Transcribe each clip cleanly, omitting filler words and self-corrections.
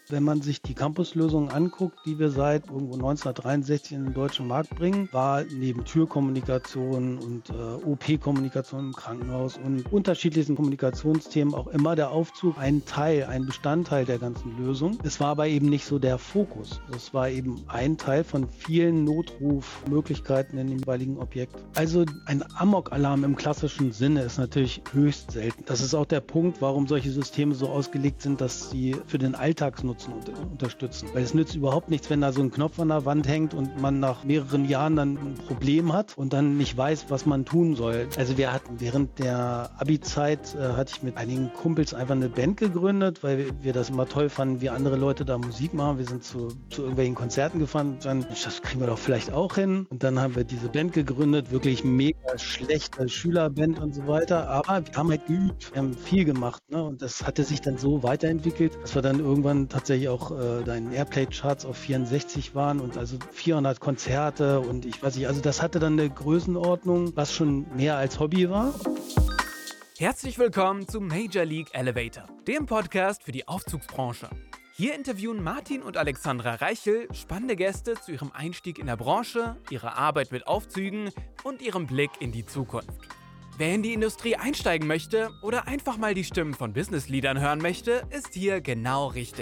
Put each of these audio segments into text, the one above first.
Wenn man sich die Campus-Lösungen anguckt, die wir seit irgendwo 1963 in den deutschen Markt bringen, war neben Türkommunikation und OP-Kommunikation im Krankenhaus und unterschiedlichen Kommunikationsthemen auch immer der Aufzug ein Bestandteil der ganzen Lösung. Es war aber eben nicht so der Fokus. Es war eben ein Teil von vielen Notrufmöglichkeiten in dem jeweiligen Objekt. Also ein Amok-Alarm im klassischen Sinne ist natürlich höchst selten. Das ist auch der Punkt, warum solche Systeme so ausgelegt sind, dass sie für den Alltagsnutzen unterstützen. Weil es nützt überhaupt nichts, wenn da so ein Knopf an der Wand hängt und man nach mehreren Jahren dann ein Problem hat und dann nicht weiß, was man tun soll. Also wir hatten während der Abi-Zeit, hatte ich mit einigen Kumpels einfach eine Band gegründet, weil wir das immer toll fanden, wie andere Leute da Musik machen. Wir sind zu irgendwelchen Konzerten gefahren und dann, das kriegen wir doch vielleicht auch hin. Und dann haben wir diese Band gegründet, wirklich mega schlechte Schülerband und so weiter. Aber wir haben halt geübt, wir haben viel gemacht, ne? Und das hatte sich dann so weiterentwickelt, dass wir dann irgendwann tatsächlich auch da in Airplay-Charts auf 64 waren und also 400 Konzerte und ich weiß nicht, also das hatte dann eine Größenordnung, was schon mehr als Hobby war. Herzlich willkommen zu Major League Elevator, dem Podcast für die Aufzugsbranche. Hier interviewen Martin und Alexandra Reichel spannende Gäste zu ihrem Einstieg in der Branche, ihrer Arbeit mit Aufzügen und ihrem Blick in die Zukunft. Wer in die Industrie einsteigen möchte oder einfach mal die Stimmen von Business-Leadern hören möchte, ist hier genau richtig.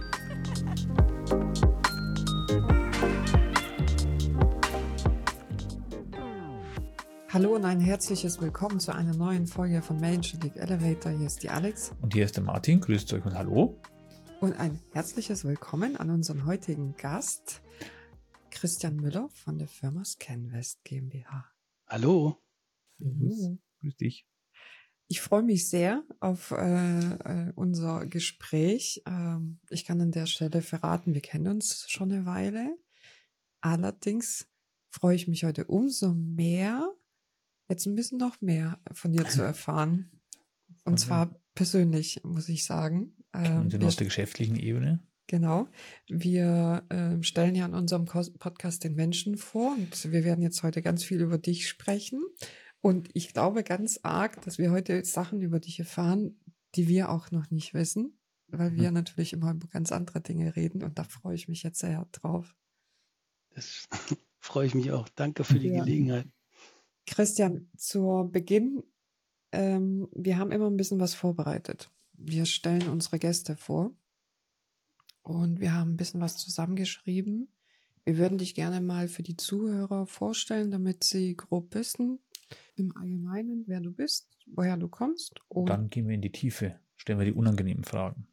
Hallo und ein herzliches Willkommen zu einer neuen Folge von Major League Elevator. Hier ist die Alex. Und hier ist der Martin. Grüßt euch und hallo. Und ein herzliches Willkommen an unseren heutigen Gast, Christian Müller von der Firma ScanVest GmbH. Hallo. Servus. Grüß dich. Ich freue mich sehr auf unser Gespräch. Ich kann an der Stelle verraten, wir kennen uns schon eine Weile. Allerdings freue ich mich heute umso mehr, jetzt ein bisschen noch mehr von dir zu erfahren. Und zwar persönlich, muss ich sagen. Und auf der geschäftlichen Ebene. Genau. Wir stellen ja in unserem Podcast den Menschen vor und wir werden jetzt heute ganz viel über dich sprechen. Und ich glaube ganz arg, dass wir heute Sachen über dich erfahren, die wir auch noch nicht wissen, weil wir natürlich immer über ganz andere Dinge reden und da freue ich mich jetzt sehr drauf. Das freue ich mich auch. Danke für die Gelegenheit. Christian, zu Beginn, wir haben immer ein bisschen was vorbereitet. Wir stellen unsere Gäste vor und wir haben ein bisschen was zusammengeschrieben. Wir würden dich gerne mal für die Zuhörer vorstellen, damit sie grob wissen, im Allgemeinen, wer du bist, woher du kommst. Und dann gehen wir in die Tiefe, stellen wir die unangenehmen Fragen.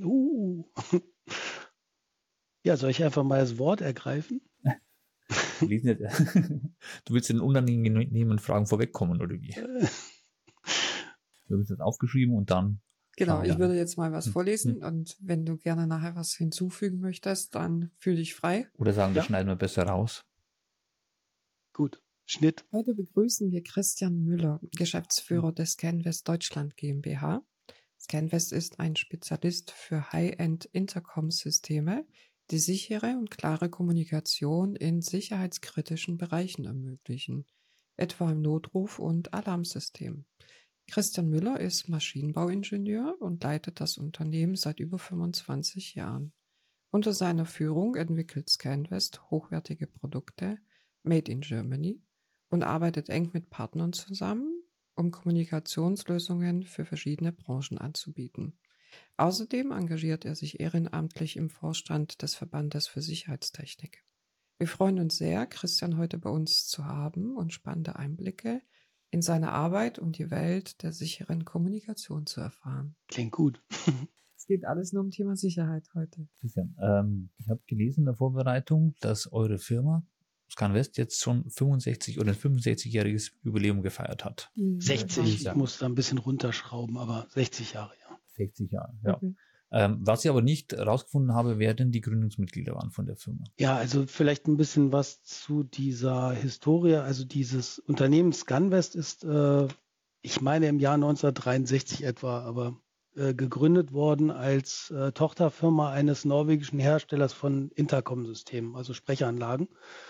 Ja, soll ich einfach mal das Wort ergreifen? Du willst den unangenehmen Fragen vorwegkommen, oder wie? Wir haben uns das aufgeschrieben und dann... Genau, ich würde jetzt mal was vorlesen und wenn du gerne nachher was hinzufügen möchtest, dann fühl dich frei. Oder sagen, das schneiden wir besser raus. Gut. Schnitt. Heute begrüßen wir Christian Müller, Geschäftsführer der ScanVest Deutschland GmbH. ScanVest ist ein Spezialist für High-End Intercom-Systeme, die sichere und klare Kommunikation in sicherheitskritischen Bereichen ermöglichen, etwa im Notruf- und Alarmsystem. Christian Müller ist Maschinenbauingenieur und leitet das Unternehmen seit über 25 Jahren. Unter seiner Führung entwickelt ScanVest hochwertige Produkte made in Germany und arbeitet eng mit Partnern zusammen, um Kommunikationslösungen für verschiedene Branchen anzubieten. Außerdem engagiert er sich ehrenamtlich im Vorstand des Verbandes für Sicherheitstechnik. Wir freuen uns sehr, Christian heute bei uns zu haben und spannende Einblicke in seine Arbeit und die Welt der sicheren Kommunikation zu erfahren. Klingt gut. Es geht alles nur um Thema Sicherheit heute. Christian, ich habe gelesen in der Vorbereitung, dass eure Firma ScanVest jetzt schon 65 oder 65-jähriges Jubiläum gefeiert hat. 60, ich muss da ein bisschen runterschrauben, aber 60 Jahre, ja. 60 Jahre, ja. Okay. Was ich aber nicht rausgefunden habe, wer denn die Gründungsmitglieder waren von der Firma. Ja, also vielleicht ein bisschen was zu dieser Historie. Also dieses Unternehmen ScanVest ist, ich meine im Jahr 1963 etwa, aber gegründet worden als Tochterfirma eines norwegischen Herstellers von Intercom-Systemen, also Sprechanlagen.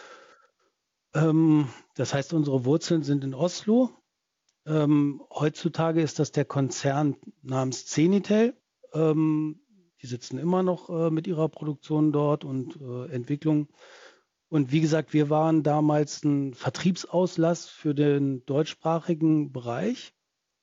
Das heißt, unsere Wurzeln sind in Oslo. Heutzutage ist das der Konzern namens Zenitel. Die sitzen immer noch mit ihrer Produktion dort und Entwicklung. Und wie gesagt, wir waren damals ein Vertriebsauslass für den deutschsprachigen Bereich.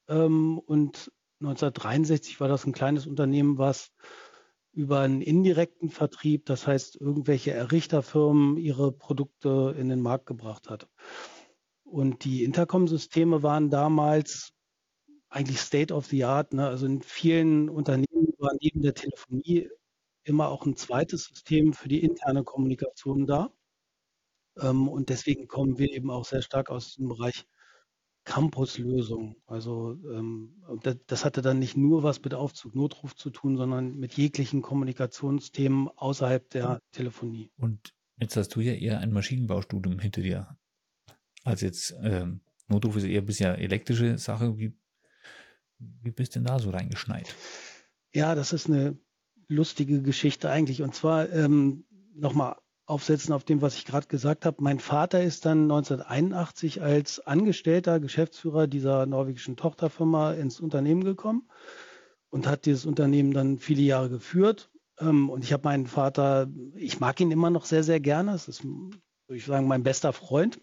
Und 1963 war das ein kleines Unternehmen, was über einen indirekten Vertrieb, das heißt irgendwelche Errichterfirmen, ihre Produkte in den Markt gebracht hat. Und die Intercom-Systeme waren damals eigentlich State of the Art. Ne? Also in vielen Unternehmen war neben der Telefonie immer auch ein zweites System für die interne Kommunikation da. Und deswegen kommen wir eben auch sehr stark aus dem Bereich Campus-Lösung. Also das hatte dann nicht nur was mit Aufzug, Notruf zu tun, sondern mit jeglichen Kommunikationsthemen außerhalb der Telefonie. Und jetzt hast du ja eher ein Maschinenbaustudium hinter dir. Also jetzt Notruf ist eher bisher elektrische Sache. Wie bist du denn da so reingeschneit? Ja, das ist eine lustige Geschichte eigentlich. Und zwar nochmal aufsetzen auf dem, was ich gerade gesagt habe. Mein Vater ist dann 1981 als Angestellter, Geschäftsführer dieser norwegischen Tochterfirma ins Unternehmen gekommen und hat dieses Unternehmen dann viele Jahre geführt. Und ich habe meinen Vater, ich mag ihn immer noch sehr, sehr gerne. Es ist, würde ich sagen, mein bester Freund.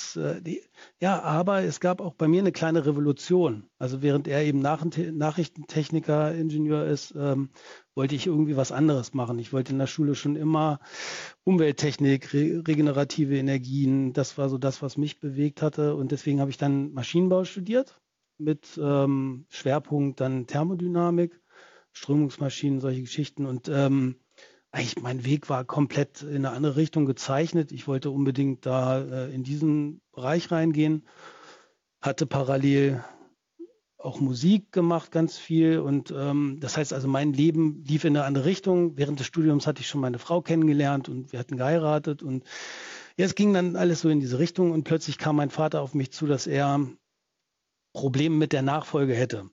Aber es gab auch bei mir eine kleine Revolution. Also während er eben Nachrichtentechniker, Ingenieur ist, wollte ich irgendwie was anderes machen. Ich wollte in der Schule schon immer Umwelttechnik, regenerative Energien. Das war so das, was mich bewegt hatte. Und deswegen habe ich dann Maschinenbau studiert mit Schwerpunkt dann Thermodynamik, Strömungsmaschinen, solche Geschichten. Und eigentlich mein Weg war komplett in eine andere Richtung gezeichnet. Ich wollte unbedingt da in diesen Bereich reingehen, hatte parallel auch Musik gemacht, ganz viel. Und das heißt also, mein Leben lief in eine andere Richtung. Während des Studiums hatte ich schon meine Frau kennengelernt und wir hatten geheiratet. Und ja, es ging dann alles so in diese Richtung. Und plötzlich kam mein Vater auf mich zu, dass er Probleme mit der Nachfolge hätte.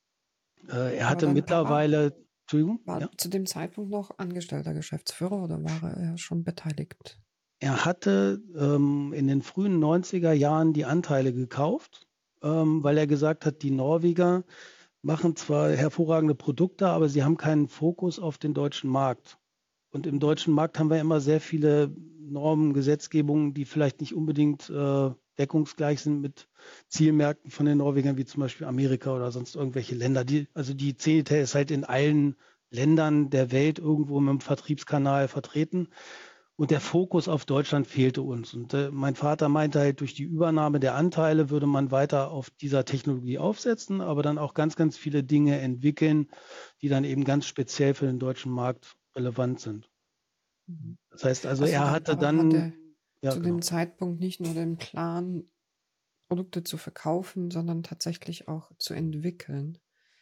Er hatte mittlerweile... Entschuldigung? War zu dem Zeitpunkt noch angestellter Geschäftsführer oder war er schon beteiligt? Er hatte in den frühen 90er Jahren die Anteile gekauft, weil er gesagt hat, die Norweger machen zwar hervorragende Produkte, aber sie haben keinen Fokus auf den deutschen Markt. Und im deutschen Markt haben wir immer sehr viele Normen, Gesetzgebungen, die vielleicht nicht unbedingt deckungsgleich sind mit Zielmärkten von den Norwegern, wie zum Beispiel Amerika oder sonst irgendwelche Länder. Die CNT ist halt in allen Ländern der Welt irgendwo mit dem Vertriebskanal vertreten. Und der Fokus auf Deutschland fehlte uns. Und mein Vater meinte halt, durch die Übernahme der Anteile würde man weiter auf dieser Technologie aufsetzen, aber dann auch ganz, ganz viele Dinge entwickeln, die dann eben ganz speziell für den deutschen Markt relevant sind. Das heißt also, er hatte dann... zu dem Zeitpunkt nicht nur den Plan, Produkte zu verkaufen, sondern tatsächlich auch zu entwickeln.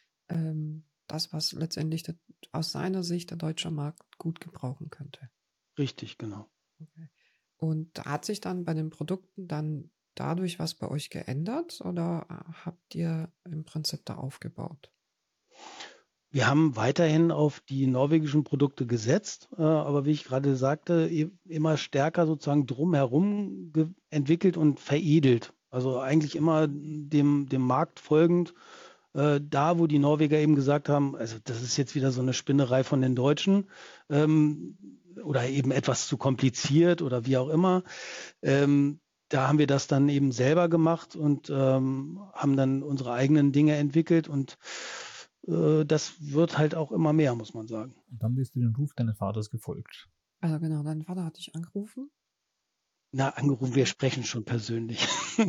Das, was letztendlich aus seiner Sicht der deutsche Markt gut gebrauchen könnte. Richtig, genau. Okay. Und hat sich dann bei den Produkten dann dadurch was bei euch geändert oder habt ihr im Prinzip da aufgebaut? Wir haben weiterhin auf die norwegischen Produkte gesetzt, aber wie ich gerade sagte, immer stärker sozusagen drumherum entwickelt und veredelt. Also eigentlich immer dem Markt folgend. Da, wo die Norweger eben gesagt haben, also das ist jetzt wieder so eine Spinnerei von den Deutschen oder eben etwas zu kompliziert oder wie auch immer. Da haben wir das dann eben selber gemacht und haben dann unsere eigenen Dinge entwickelt und das wird halt auch immer mehr, muss man sagen. Und dann bist du dem Ruf deines Vaters gefolgt. Also genau, dein Vater hat dich angerufen? Angerufen, wir sprechen schon persönlich.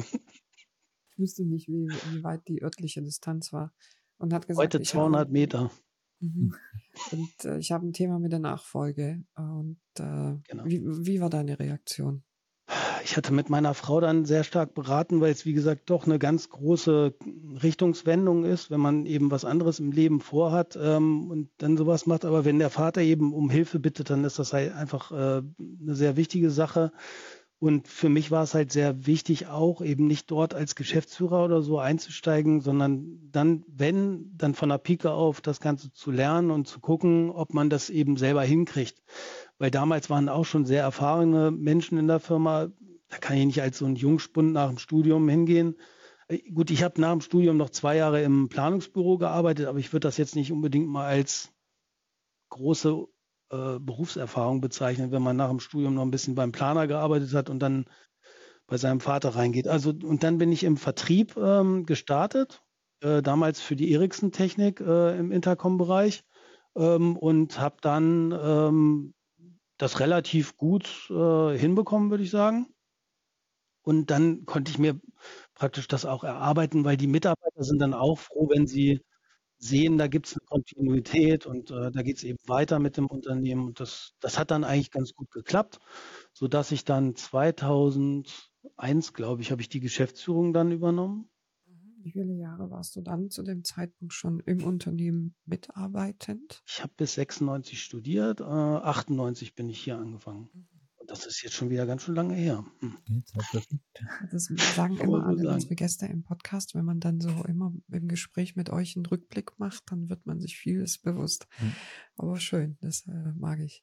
Ich wüsste nicht, wie weit die örtliche Distanz war. Und hat gesagt, heute 200 Meter. Und ich habe ein Thema mit der Nachfolge. Und genau. Wie war deine Reaktion? Ich hatte mit meiner Frau dann sehr stark beraten, weil es, wie gesagt, doch eine ganz große Richtungswendung ist, wenn man eben was anderes im Leben vorhat und dann sowas macht. Aber wenn der Vater eben um Hilfe bittet, dann ist das halt einfach eine sehr wichtige Sache. Und für mich war es halt sehr wichtig, auch eben nicht dort als Geschäftsführer oder so einzusteigen, sondern dann von der Pike auf das Ganze zu lernen und zu gucken, ob man das eben selber hinkriegt. Weil damals waren auch schon sehr erfahrene Menschen in der Firma. Da kann ich nicht als so ein Jungspund nach dem Studium hingehen. Gut, ich habe nach dem Studium noch 2 Jahre im Planungsbüro gearbeitet, aber ich würde das jetzt nicht unbedingt mal als große Berufserfahrung bezeichnen, wenn man nach dem Studium noch ein bisschen beim Planer gearbeitet hat und dann bei seinem Vater reingeht. Also, und dann bin ich im Vertrieb gestartet, damals für die Ericsson-Technik im Intercom-Bereich und habe dann das relativ gut hinbekommen, würde ich sagen. Und dann konnte ich mir praktisch das auch erarbeiten, weil die Mitarbeiter sind dann auch froh, wenn sie sehen, da gibt es eine Kontinuität und da geht es eben weiter mit dem Unternehmen. Und das hat dann eigentlich ganz gut geklappt, sodass ich dann 2001, glaube ich, habe ich die Geschäftsführung dann übernommen. Wie viele Jahre warst du dann zu dem Zeitpunkt schon im Unternehmen mitarbeitend? Ich habe bis 96 studiert, 98 bin ich hier angefangen. Und das ist jetzt schon wieder ganz schön lange her. Das sagen Kann man immer so alle sagen. unsere Gäste im Podcast, wenn man dann so immer im Gespräch mit euch einen Rückblick macht, dann wird man sich vieles bewusst. Aber schön, das mag ich.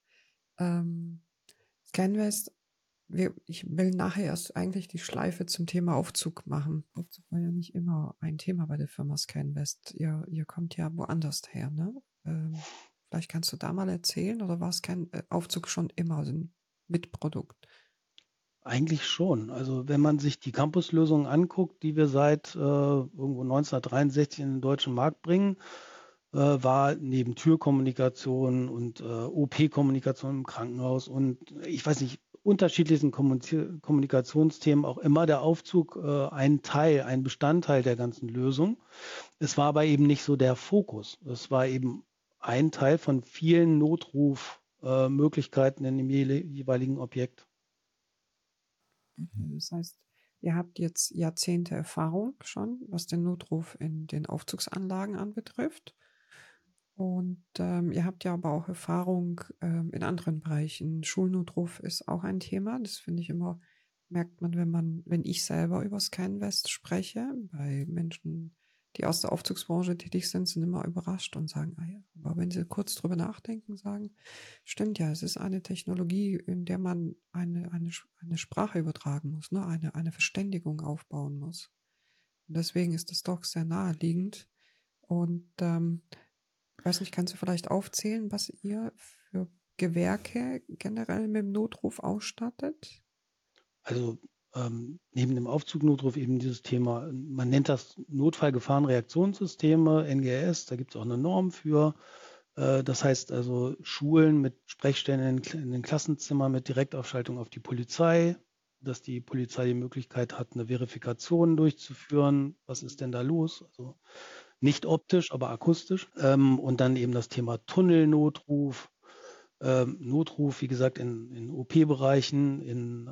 ScanVest, ich will nachher erst eigentlich die Schleife zum Thema Aufzug machen. Aufzug war ja nicht immer ein Thema bei der Firma ScanVest. Ihr kommt ja woanders her, ne? Vielleicht kannst du da mal erzählen, oder war Aufzug schon immer ein Mitprodukt? Eigentlich schon. Also wenn man sich die Campuslösungen anguckt, die wir seit irgendwo 1963 in den deutschen Markt bringen, war neben Türkommunikation und OP-Kommunikation im Krankenhaus und ich weiß nicht, unterschiedlichen Kommunikationsthemen auch immer der Aufzug ein Bestandteil der ganzen Lösung. Es war aber eben nicht so der Fokus. Es war eben ein Teil von vielen Notrufmöglichkeiten in dem jeweiligen Objekt. Das heißt, ihr habt jetzt Jahrzehnte Erfahrung schon, was den Notruf in den Aufzugsanlagen anbetrifft. Und ihr habt ja aber auch Erfahrung in anderen Bereichen. Schulnotruf ist auch ein Thema. Das finde ich immer, merkt man, wenn ich selber über ScanVest spreche, bei Menschen, die aus der Aufzugsbranche tätig sind, sind immer überrascht und sagen, ah ja, aber wenn sie kurz drüber nachdenken, sagen, stimmt ja, es ist eine Technologie, in der man eine Sprache übertragen muss, ne? Eine Verständigung aufbauen muss. Und deswegen ist es doch sehr naheliegend. Und weiß nicht, kannst du vielleicht aufzählen, was ihr für Gewerke generell mit dem Notruf ausstattet? Also neben dem Aufzugnotruf eben dieses Thema, man nennt das Notfallgefahrenreaktionssysteme, NGS, da gibt es auch eine Norm für. Das heißt also Schulen mit Sprechstellen in den Klassenzimmern mit Direktaufschaltung auf die Polizei, dass die Polizei die Möglichkeit hat, eine Verifikation durchzuführen. Was ist denn da los? Also nicht optisch, aber akustisch. Und dann eben das Thema Tunnelnotruf, Notruf, wie gesagt, in OP-Bereichen, in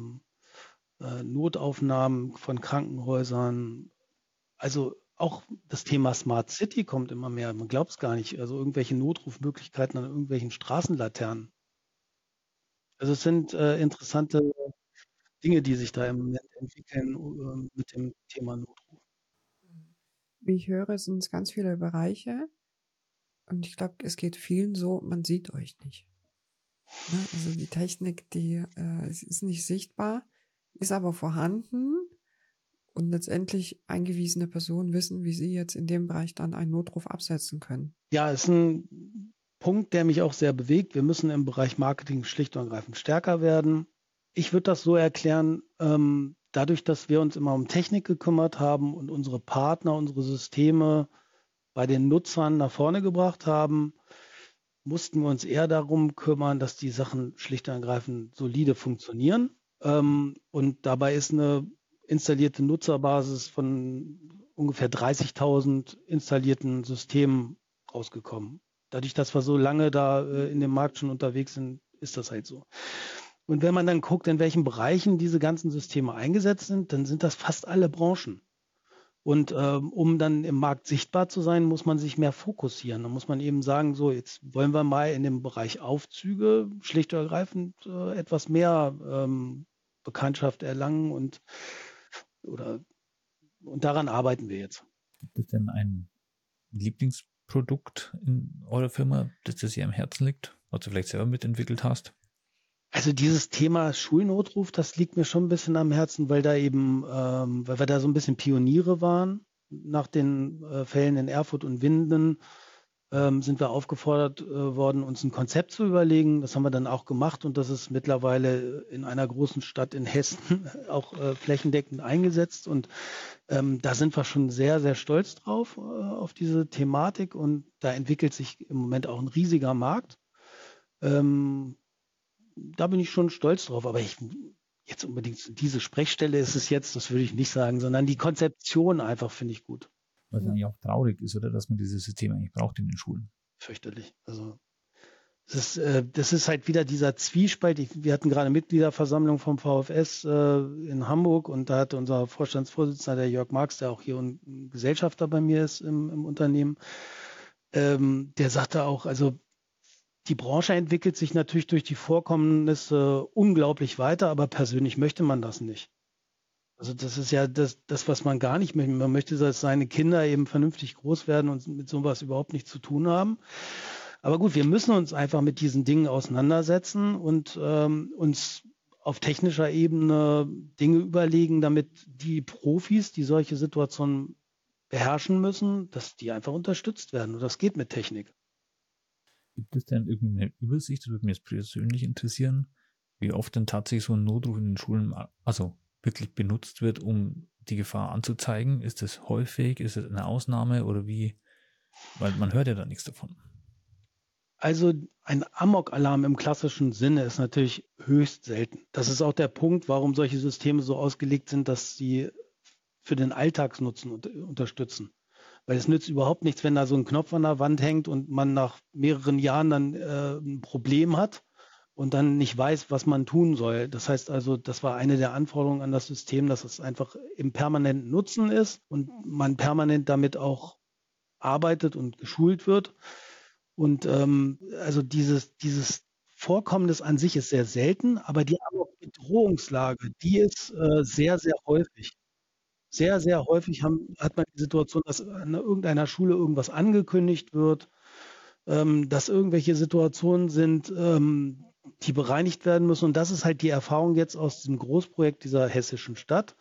Notaufnahmen von Krankenhäusern. Also auch das Thema Smart City kommt immer mehr. Man glaubt es gar nicht. Also irgendwelche Notrufmöglichkeiten an irgendwelchen Straßenlaternen. Also es sind interessante Dinge, die sich da im Moment entwickeln mit dem Thema Notruf. Wie ich höre, sind es ganz viele Bereiche. Und ich glaube, es geht vielen so, man sieht euch nicht. Ne? Also die Technik, es ist nicht sichtbar, ist aber vorhanden. Und letztendlich eingewiesene Personen wissen, wie sie jetzt in dem Bereich dann einen Notruf absetzen können. Ja, ist ein Punkt, der mich auch sehr bewegt. Wir müssen im Bereich Marketing schlicht und ergreifend stärker werden. Ich würde das so erklären, dadurch, dass wir uns immer um Technik gekümmert haben und unsere Partner, unsere Systeme bei den Nutzern nach vorne gebracht haben, mussten wir uns eher darum kümmern, dass die Sachen schlicht und ergreifend solide funktionieren. Und dabei ist eine installierte Nutzerbasis von ungefähr 30.000 installierten Systemen rausgekommen. Dadurch, dass wir so lange da in dem Markt schon unterwegs sind, ist das halt so. Und wenn man dann guckt, in welchen Bereichen diese ganzen Systeme eingesetzt sind, dann sind das fast alle Branchen. Und um dann im Markt sichtbar zu sein, muss man sich mehr fokussieren. Da muss man eben sagen, so jetzt wollen wir mal in dem Bereich Aufzüge schlicht und ergreifend etwas mehr Bekanntschaft erlangen und daran arbeiten wir jetzt. Gibt es denn ein Lieblingsprodukt in eurer Firma, das dir am Herzen liegt, was du vielleicht selber mitentwickelt hast? Also dieses Thema Schulnotruf, das liegt mir schon ein bisschen am Herzen, weil weil wir da so ein bisschen Pioniere waren nach den Fällen in Erfurt und Winden. sind wir aufgefordert worden, uns ein Konzept zu überlegen. Das haben wir dann auch gemacht und das ist mittlerweile in einer großen Stadt in Hessen auch flächendeckend eingesetzt. Und da sind wir schon sehr, sehr stolz drauf, auf diese Thematik. Und da entwickelt sich im Moment auch ein riesiger Markt. Da bin ich schon stolz drauf. Aber jetzt unbedingt diese Sprechstelle ist es jetzt, das würde ich nicht sagen, sondern die Konzeption einfach finde ich gut. Was eigentlich auch traurig ist, oder, dass man dieses System eigentlich braucht in den Schulen. Fürchterlich. Also das ist halt wieder dieser Zwiespalt. Wir hatten gerade Mitgliederversammlung vom VfS in Hamburg und da hatte unser Vorstandsvorsitzender, der Jörg Marx, der auch hier ein Gesellschafter bei mir ist im Unternehmen, der sagte auch, also die Branche entwickelt sich natürlich durch die Vorkommnisse unglaublich weiter, aber persönlich möchte man das nicht. Also das ist ja das, was man gar nicht möchte. Man möchte, dass seine Kinder eben vernünftig groß werden und mit sowas überhaupt nichts zu tun haben. Aber gut, wir müssen uns einfach mit diesen Dingen auseinandersetzen und uns auf technischer Ebene Dinge überlegen, damit die Profis, die solche Situationen beherrschen müssen, dass die einfach unterstützt werden. Und das geht mit Technik. Gibt es denn irgendwie eine Übersicht, das würde mich jetzt persönlich interessieren, wie oft denn tatsächlich so ein Notruf in den Schulen, also wirklich benutzt wird, um die Gefahr anzuzeigen? Ist das häufig? Ist es eine Ausnahme oder wie? Weil man hört ja da nichts davon. Also ein Amok-Alarm im klassischen Sinne ist natürlich höchst selten. Das ist auch der Punkt, warum solche Systeme so ausgelegt sind, dass sie für den Alltagsnutzen unterstützen. Weil es nützt überhaupt nichts, wenn da so ein Knopf an der Wand hängt und man nach mehreren Jahren dann ein Problem hat und dann nicht weiß, was man tun soll. Das heißt also, das war eine der Anforderungen an das System, dass es einfach im permanenten Nutzen ist und man permanent damit auch arbeitet und geschult wird. Und also dieses Vorkommnis an sich ist sehr selten, aber die Bedrohungslage, die ist sehr, sehr häufig. Sehr, sehr häufig hat man die Situation, dass an irgendeiner Schule irgendwas angekündigt wird, dass irgendwelche Situationen sind, die bereinigt werden müssen. Und das ist halt die Erfahrung jetzt aus diesem Großprojekt dieser hessischen Stadt,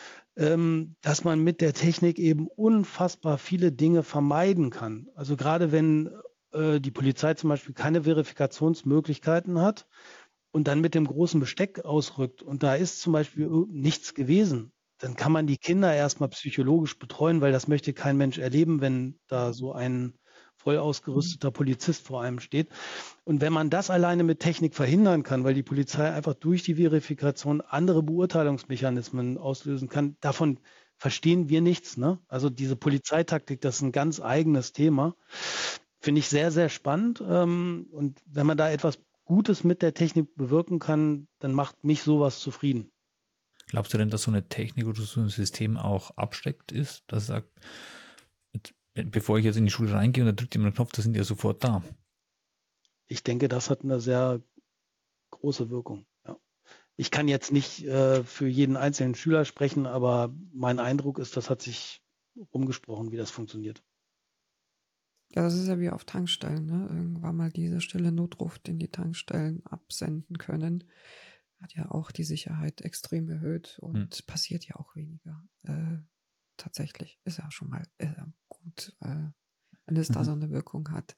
dass man mit der Technik eben unfassbar viele Dinge vermeiden kann. Also gerade wenn die Polizei zum Beispiel keine Verifikationsmöglichkeiten hat und dann mit dem großen Besteck ausrückt und da ist zum Beispiel nichts gewesen, dann kann man die Kinder erstmal psychologisch betreuen, weil das möchte kein Mensch erleben, wenn da so ein voll ausgerüsteter Polizist vor einem steht. Und wenn man das alleine mit Technik verhindern kann, weil die Polizei einfach durch die Verifikation andere Beurteilungsmechanismen auslösen kann, davon verstehen wir nichts. Ne? Also diese Polizeitaktik, das ist ein ganz eigenes Thema. Finde ich sehr, sehr spannend. Und wenn man da etwas Gutes mit der Technik bewirken kann, dann macht mich sowas zufrieden. Glaubst du denn, dass so eine Technik oder so ein System auch absteckt ist, dass es sagt, bevor ich jetzt in die Schule reingehe und dann drückt jemand einen Knopf, da sind die ja sofort da? Ich denke, das hat eine sehr große Wirkung. Ja. Ich kann jetzt nicht für jeden einzelnen Schüler sprechen, aber mein Eindruck ist, das hat sich rumgesprochen, wie das funktioniert. Ja, das ist ja wie auf Tankstellen, ne? Irgendwann mal diese stille Notruf, den die Tankstellen absenden können, hat ja auch die Sicherheit extrem erhöht und passiert ja auch weniger. Tatsächlich ist ja schon mal gut, wenn es da so eine Wirkung hat.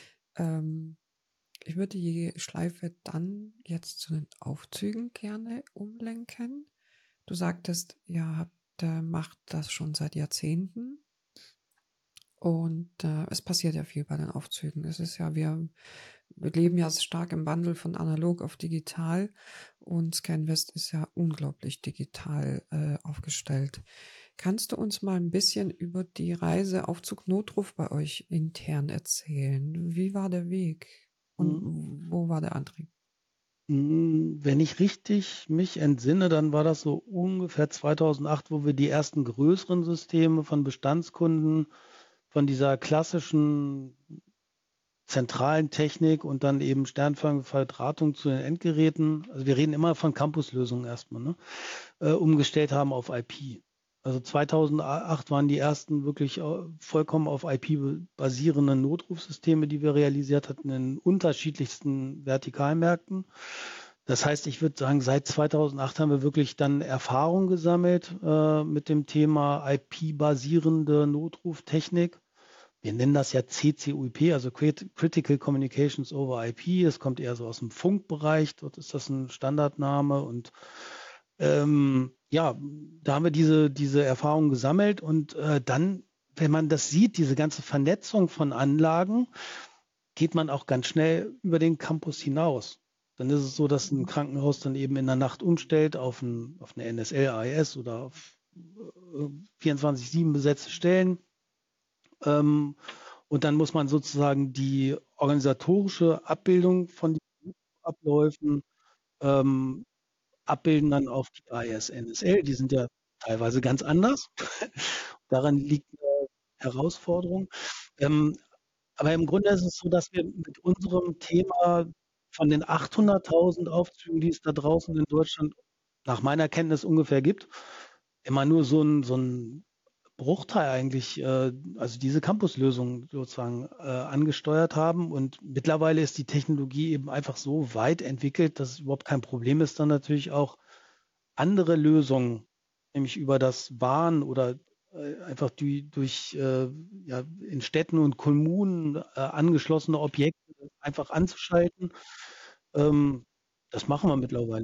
Ich würde die Schleife dann jetzt zu den Aufzügen gerne umlenken. Du sagtest, ihr macht das schon seit Jahrzehnten. Und es passiert ja viel bei den Aufzügen. Es ist ja, wir leben ja stark im Wandel von analog auf digital und ScanWest ist ja unglaublich digital aufgestellt. Kannst du uns mal ein bisschen über die Reise Aufzug Notruf bei euch intern erzählen? Wie war der Weg und wo war der Antrieb? Wenn ich richtig mich entsinne, dann war das so ungefähr 2008, wo wir die ersten größeren Systeme von Bestandskunden von dieser klassischen zentralen Technik und dann eben sternförmige Verdrahtung zu den Endgeräten, also wir reden immer von Campuslösungen erstmal, ne, umgestellt haben auf IP. Also 2008 waren die ersten wirklich vollkommen auf IP basierenden Notrufsysteme, die wir realisiert hatten in unterschiedlichsten Vertikalmärkten. Das heißt, ich würde sagen, seit 2008 haben wir wirklich dann Erfahrung gesammelt mit dem Thema IP-basierende Notruftechnik. wir nennen das ja CCUIP, also Critical Communications over IP. Das kommt eher so aus dem Funkbereich. Dort ist das ein Standardname. Und ja, da haben wir diese Erfahrung gesammelt. Und dann, wenn man das sieht, diese ganze Vernetzung von Anlagen, geht man auch ganz schnell über den Campus hinaus. Dann ist es so, dass ein Krankenhaus dann eben in der Nacht umstellt auf eine NSL, AES oder auf 24/7 besetzte Stellen. Und dann muss man sozusagen die organisatorische Abbildung von den Abläufen abbilden dann auf die AES, NSL. Die sind ja teilweise ganz anders. Daran liegt eine Herausforderung. Aber im Grunde ist es so, dass wir mit unserem Thema von den 800.000 Aufzügen, die es da draußen in Deutschland nach meiner Kenntnis ungefähr gibt, immer nur so ein Bruchteil eigentlich, also diese Campus-Lösung sozusagen angesteuert haben. Und mittlerweile ist die Technologie eben einfach so weit entwickelt, dass es überhaupt kein Problem ist, dann natürlich auch andere Lösungen, nämlich über das WAN oder einfach die durch ja, in Städten und Kommunen angeschlossene Objekte einfach anzuschalten. Das machen wir mittlerweile.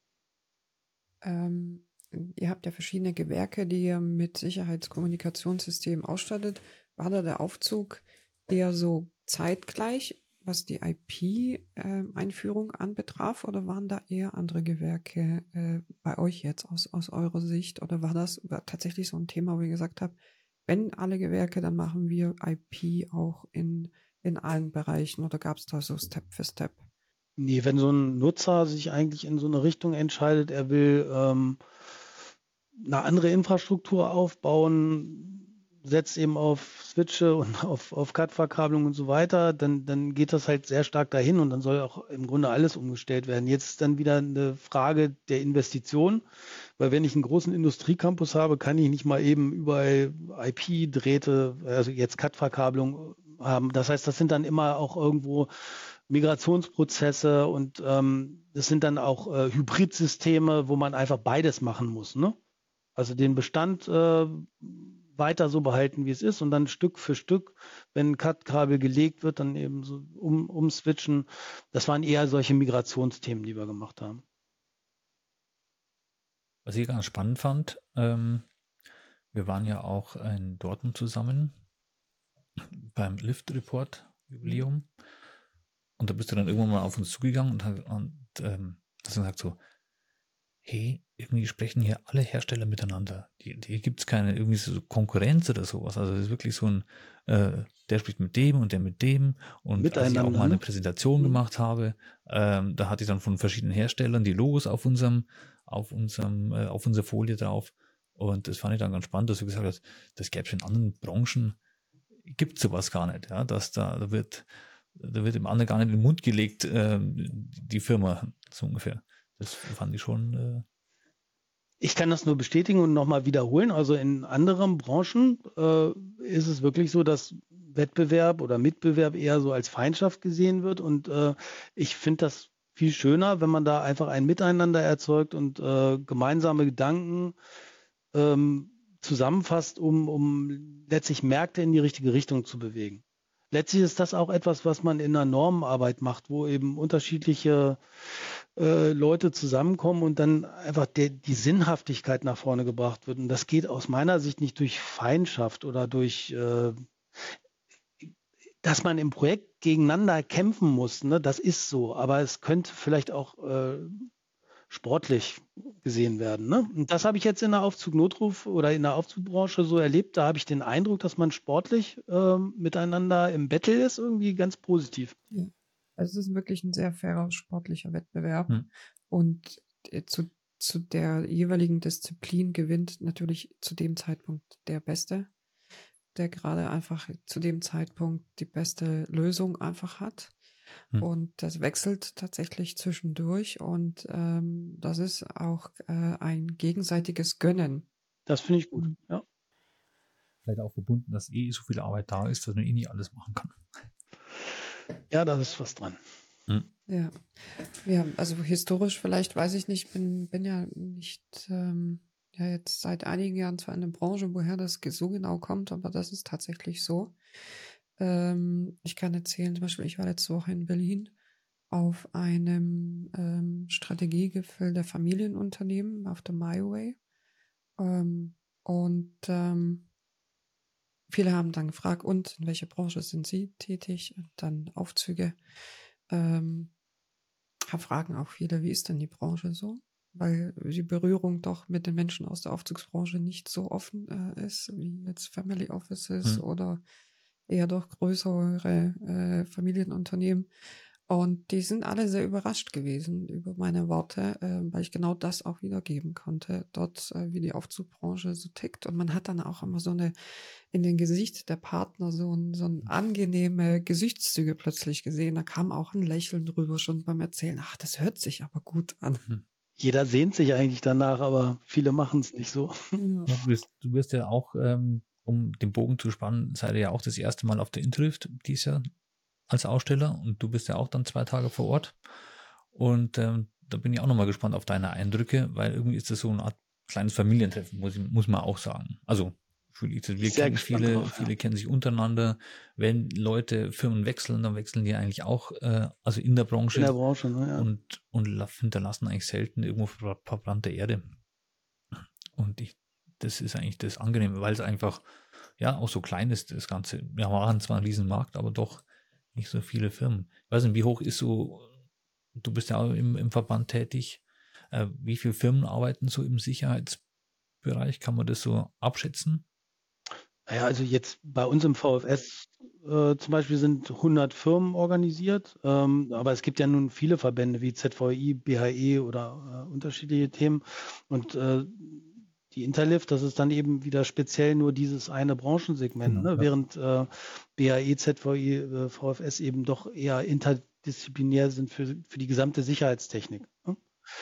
Ihr habt ja verschiedene Gewerke, die ihr mit Sicherheitskommunikationssystemen ausstattet. War da der Aufzug eher so zeitgleich, was die IP-Einführung anbetraf, oder waren da eher andere Gewerke bei euch jetzt aus eurer Sicht? Oder war das tatsächlich so ein Thema, wo ihr gesagt habt, wenn alle Gewerke, dann machen wir IP auch in allen Bereichen, oder gab es da so Step für Step? Nee, wenn so ein Nutzer sich eigentlich in so eine Richtung entscheidet, er will eine andere Infrastruktur aufbauen, setzt eben auf Switche und auf CAT-Verkabelung und so weiter, dann geht das halt sehr stark dahin und dann soll auch im Grunde alles umgestellt werden. Jetzt ist dann wieder eine Frage der Investition, weil wenn ich einen großen Industriecampus habe, kann ich nicht mal eben überall IP-Drähte, also jetzt CAT-Verkabelung haben. Das heißt, das sind dann immer auch irgendwo Migrationsprozesse und das sind dann auch Hybridsysteme, wo man einfach beides machen muss, ne? Also den Bestand weiter so behalten, wie es ist und dann Stück für Stück, wenn ein CAT-Kabel gelegt wird, dann eben so umswitchen. Das waren eher solche Migrationsthemen, die wir gemacht haben. Was ich ganz spannend fand, wir waren ja auch in Dortmund zusammen beim Lift-Report-Jubiläum und da bist du dann irgendwann mal auf uns zugegangen und hast gesagt so, hey, irgendwie sprechen hier alle Hersteller miteinander. Hier gibt es keine irgendwie so Konkurrenz oder sowas. Also es ist wirklich so ein, der spricht mit dem und der mit dem. Und als ich auch mal eine Präsentation gemacht habe, da hatte ich dann von verschiedenen Herstellern die Logos auf unserer Folie drauf. Und das fand ich dann ganz spannend, dass du gesagt hast, das gäbe es in anderen Branchen, gibt es sowas gar nicht. Ja? Dass da wird dem anderen gar nicht in den Mund gelegt, die Firma, so ungefähr. Das fand ich schon. Ich kann das nur bestätigen und nochmal wiederholen. Also in anderen Branchen ist es wirklich so, dass Wettbewerb oder Mitbewerb eher so als Feindschaft gesehen wird. Und ich finde das viel schöner, wenn man da einfach ein Miteinander erzeugt und gemeinsame Gedanken zusammenfasst, um letztlich Märkte in die richtige Richtung zu bewegen. Letztlich ist das auch etwas, was man in der Normenarbeit macht, wo eben unterschiedliche Leute zusammenkommen und dann einfach die Sinnhaftigkeit nach vorne gebracht wird. Und das geht aus meiner Sicht nicht durch Feindschaft oder durch, dass man im Projekt gegeneinander kämpfen muss. Ne? Das ist so, aber es könnte vielleicht auch sportlich gesehen werden. Ne? Und das habe ich jetzt in der Aufzug-Notruf oder in der Aufzugbranche so erlebt. Da habe ich den Eindruck, dass man sportlich miteinander im Battle ist, irgendwie ganz positiv. Ja. Also es ist wirklich ein sehr fairer sportlicher Wettbewerb und zu der jeweiligen Disziplin gewinnt natürlich zu dem Zeitpunkt der Beste, der gerade einfach zu dem Zeitpunkt die beste Lösung einfach hat. Und das wechselt tatsächlich zwischendurch und das ist auch ein gegenseitiges Gönnen. Das finde ich gut, ja. Vielleicht auch verbunden, dass so viel Arbeit da ist, dass man nicht alles machen kann. Ja, da ist was dran. Ja, also historisch vielleicht, weiß ich nicht, bin ja nicht ja jetzt seit einigen Jahren zwar in der Branche, woher das so genau kommt, aber das ist tatsächlich so. Ich kann erzählen, zum Beispiel, ich war letzte Woche in Berlin auf einem Strategiegipfel der Familienunternehmen auf der MyWay. Viele haben dann gefragt, und in welcher Branche sind Sie tätig? Und dann Aufzüge. Fragen auch viele, wie ist denn die Branche so? Weil die Berührung doch mit den Menschen aus der Aufzugsbranche nicht so offen ist, wie jetzt Family Offices oder eher doch größere Familienunternehmen. Und die sind alle sehr überrascht gewesen über meine Worte, weil ich genau das auch wiedergeben konnte, dort, wie die Aufzugbranche so tickt. Und man hat dann auch immer so in den Gesicht der Partner so ein angenehme Gesichtszüge plötzlich gesehen. Da kam auch ein Lächeln drüber schon beim Erzählen. Ach, das hört sich aber gut an. Jeder sehnt sich eigentlich danach, aber viele machen es nicht so. Ja. Du wirst ja auch, um den Bogen zu spannen, seid ihr ja auch das erste Mal auf der Intrift dieses Jahr als Aussteller und du bist ja auch dann 2 Tage vor Ort. Und da bin ich auch nochmal gespannt auf deine Eindrücke, weil irgendwie ist das so eine Art kleines Familientreffen, muss man auch sagen. Also wir kennen viele kennen sich untereinander. Wenn Leute Firmen wechseln, dann wechseln die eigentlich auch, also in der Branche. In der Branche, ne, ja. Und hinterlassen eigentlich selten irgendwo verbrannte Erde. Und das ist eigentlich das Angenehme, weil es einfach, ja, auch so klein ist, das Ganze. Wir haben zwar einen riesen Markt, aber doch nicht so viele Firmen. Ich weiß nicht, wie hoch ist so, du bist ja auch im Verband tätig, wie viele Firmen arbeiten so im Sicherheitsbereich? Kann man das so abschätzen? Naja, also jetzt bei uns im VfS zum Beispiel sind 100 Firmen organisiert, aber es gibt ja nun viele Verbände wie ZVI, BHE oder unterschiedliche Themen und die Interlift, das ist dann eben wieder speziell nur dieses eine Branchensegment, Genau, ne? ja. Während BHE, ZVI, VfS eben doch eher interdisziplinär sind für die gesamte Sicherheitstechnik. Ne?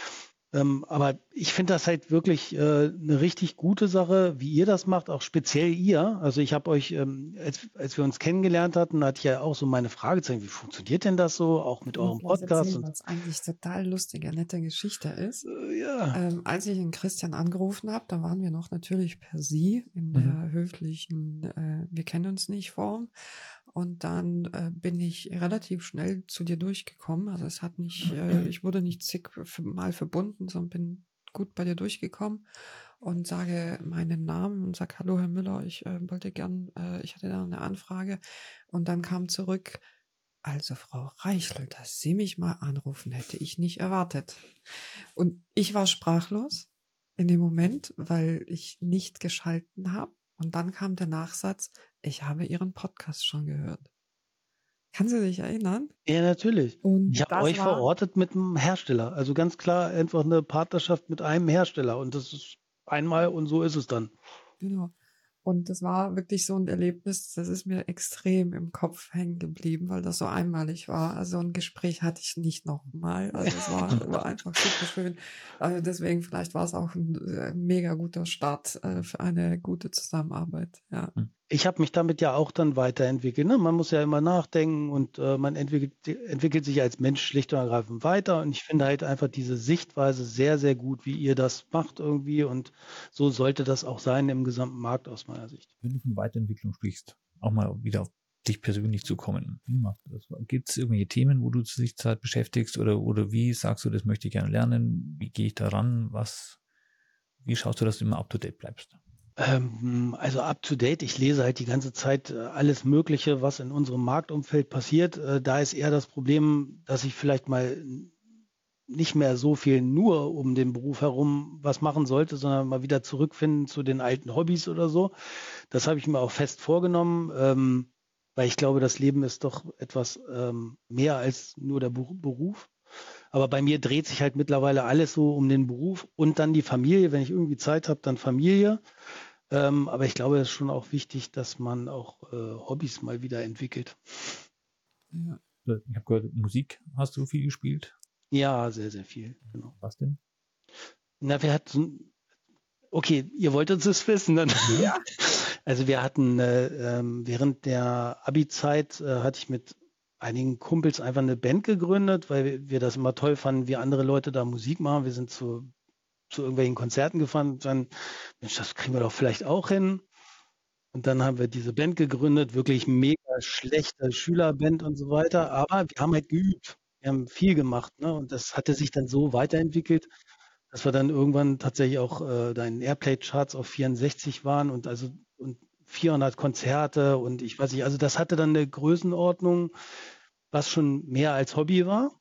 Aber ich finde das halt wirklich eine richtig gute Sache, wie ihr das macht, auch speziell ihr. Also ich habe euch, als wir uns kennengelernt hatten, hatte ich ja auch so meine Fragezeichen, wie funktioniert denn das so, auch mit eurem Podcast? Was eigentlich total lustige, nette Geschichte ist. Ja. Als ich den Christian angerufen habe, da waren wir noch natürlich per Sie in der höflichen, wir kennen uns nicht Form. Und dann bin ich relativ schnell zu dir durchgekommen. Also es hat nicht, ich wurde nicht zigmal verbunden, sondern bin gut bei dir durchgekommen und sage meinen Namen und sage, hallo Herr Müller, ich wollte gern, ich hatte da eine Anfrage. Und dann kam zurück, also Frau Reichel, dass Sie mich mal anrufen, hätte ich nicht erwartet. Und ich war sprachlos in dem Moment, weil ich nicht geschalten habe. Und dann kam der Nachsatz, ich habe Ihren Podcast schon gehört. Kannst du dich erinnern? Ja, natürlich. Und Ich habe euch verortet mit einem Hersteller. Also ganz klar einfach eine Partnerschaft mit einem Hersteller. Und das ist einmal und so ist es dann. Genau. Und das war wirklich so ein Erlebnis, das ist mir extrem im Kopf hängen geblieben, weil das so einmalig war. Also ein Gespräch hatte ich nicht nochmal. Also es war einfach super schön. Also deswegen vielleicht war es auch ein mega guter Start für eine gute Zusammenarbeit. Ja. Ich habe mich damit ja auch dann weiterentwickelt. Ne? Man muss ja immer nachdenken und man entwickelt sich als Mensch schlicht und ergreifend weiter. Und ich finde halt einfach diese Sichtweise sehr, sehr gut, wie ihr das macht irgendwie. Und so sollte das auch sein im gesamten Markt aus meiner Sicht. Wenn du von Weiterentwicklung sprichst, auch mal wieder auf dich persönlich zu kommen. Wie machst du das? Gibt es irgendwelche Themen, wo du dich Zeit beschäftigst oder wie sagst du, das möchte ich gerne lernen? Wie gehe ich da ran? Wie schaust du, dass du immer up to date bleibst? Also up to date, ich lese halt die ganze Zeit alles Mögliche, was in unserem Marktumfeld passiert. Da ist eher das Problem, dass ich vielleicht mal nicht mehr so viel nur um den Beruf herum was machen sollte, sondern mal wieder zurückfinden zu den alten Hobbys oder so. Das habe ich mir auch fest vorgenommen, weil ich glaube, das Leben ist doch etwas mehr als nur der Beruf. Aber bei mir dreht sich halt mittlerweile alles so um den Beruf und dann die Familie. Wenn ich irgendwie Zeit habe, dann Familie. Aber ich glaube, es ist schon auch wichtig, dass man auch Hobbys mal wieder entwickelt. Ja. Ich habe gehört, Musik hast du viel gespielt? Ja, sehr, sehr viel. Genau. Was denn? Na, okay, ihr wolltet es wissen. Dann. Ja. Also wir hatten während der Abi-Zeit hatte ich mit einigen Kumpels einfach eine Band gegründet, weil wir das immer toll fanden, wie andere Leute da Musik machen. Wir sind zu zu irgendwelchen Konzerten gefahren und dann, Mensch, das kriegen wir doch vielleicht auch hin. Und dann haben wir diese Band gegründet, wirklich mega schlechte Schülerband und so weiter. Aber wir haben halt geübt. Wir haben viel gemacht, ne? Und das hatte sich dann so weiterentwickelt, dass wir dann irgendwann tatsächlich auch da in Airplay-Charts auf 64 waren und 400 Konzerte und ich weiß nicht, also das hatte dann eine Größenordnung, was schon mehr als Hobby war.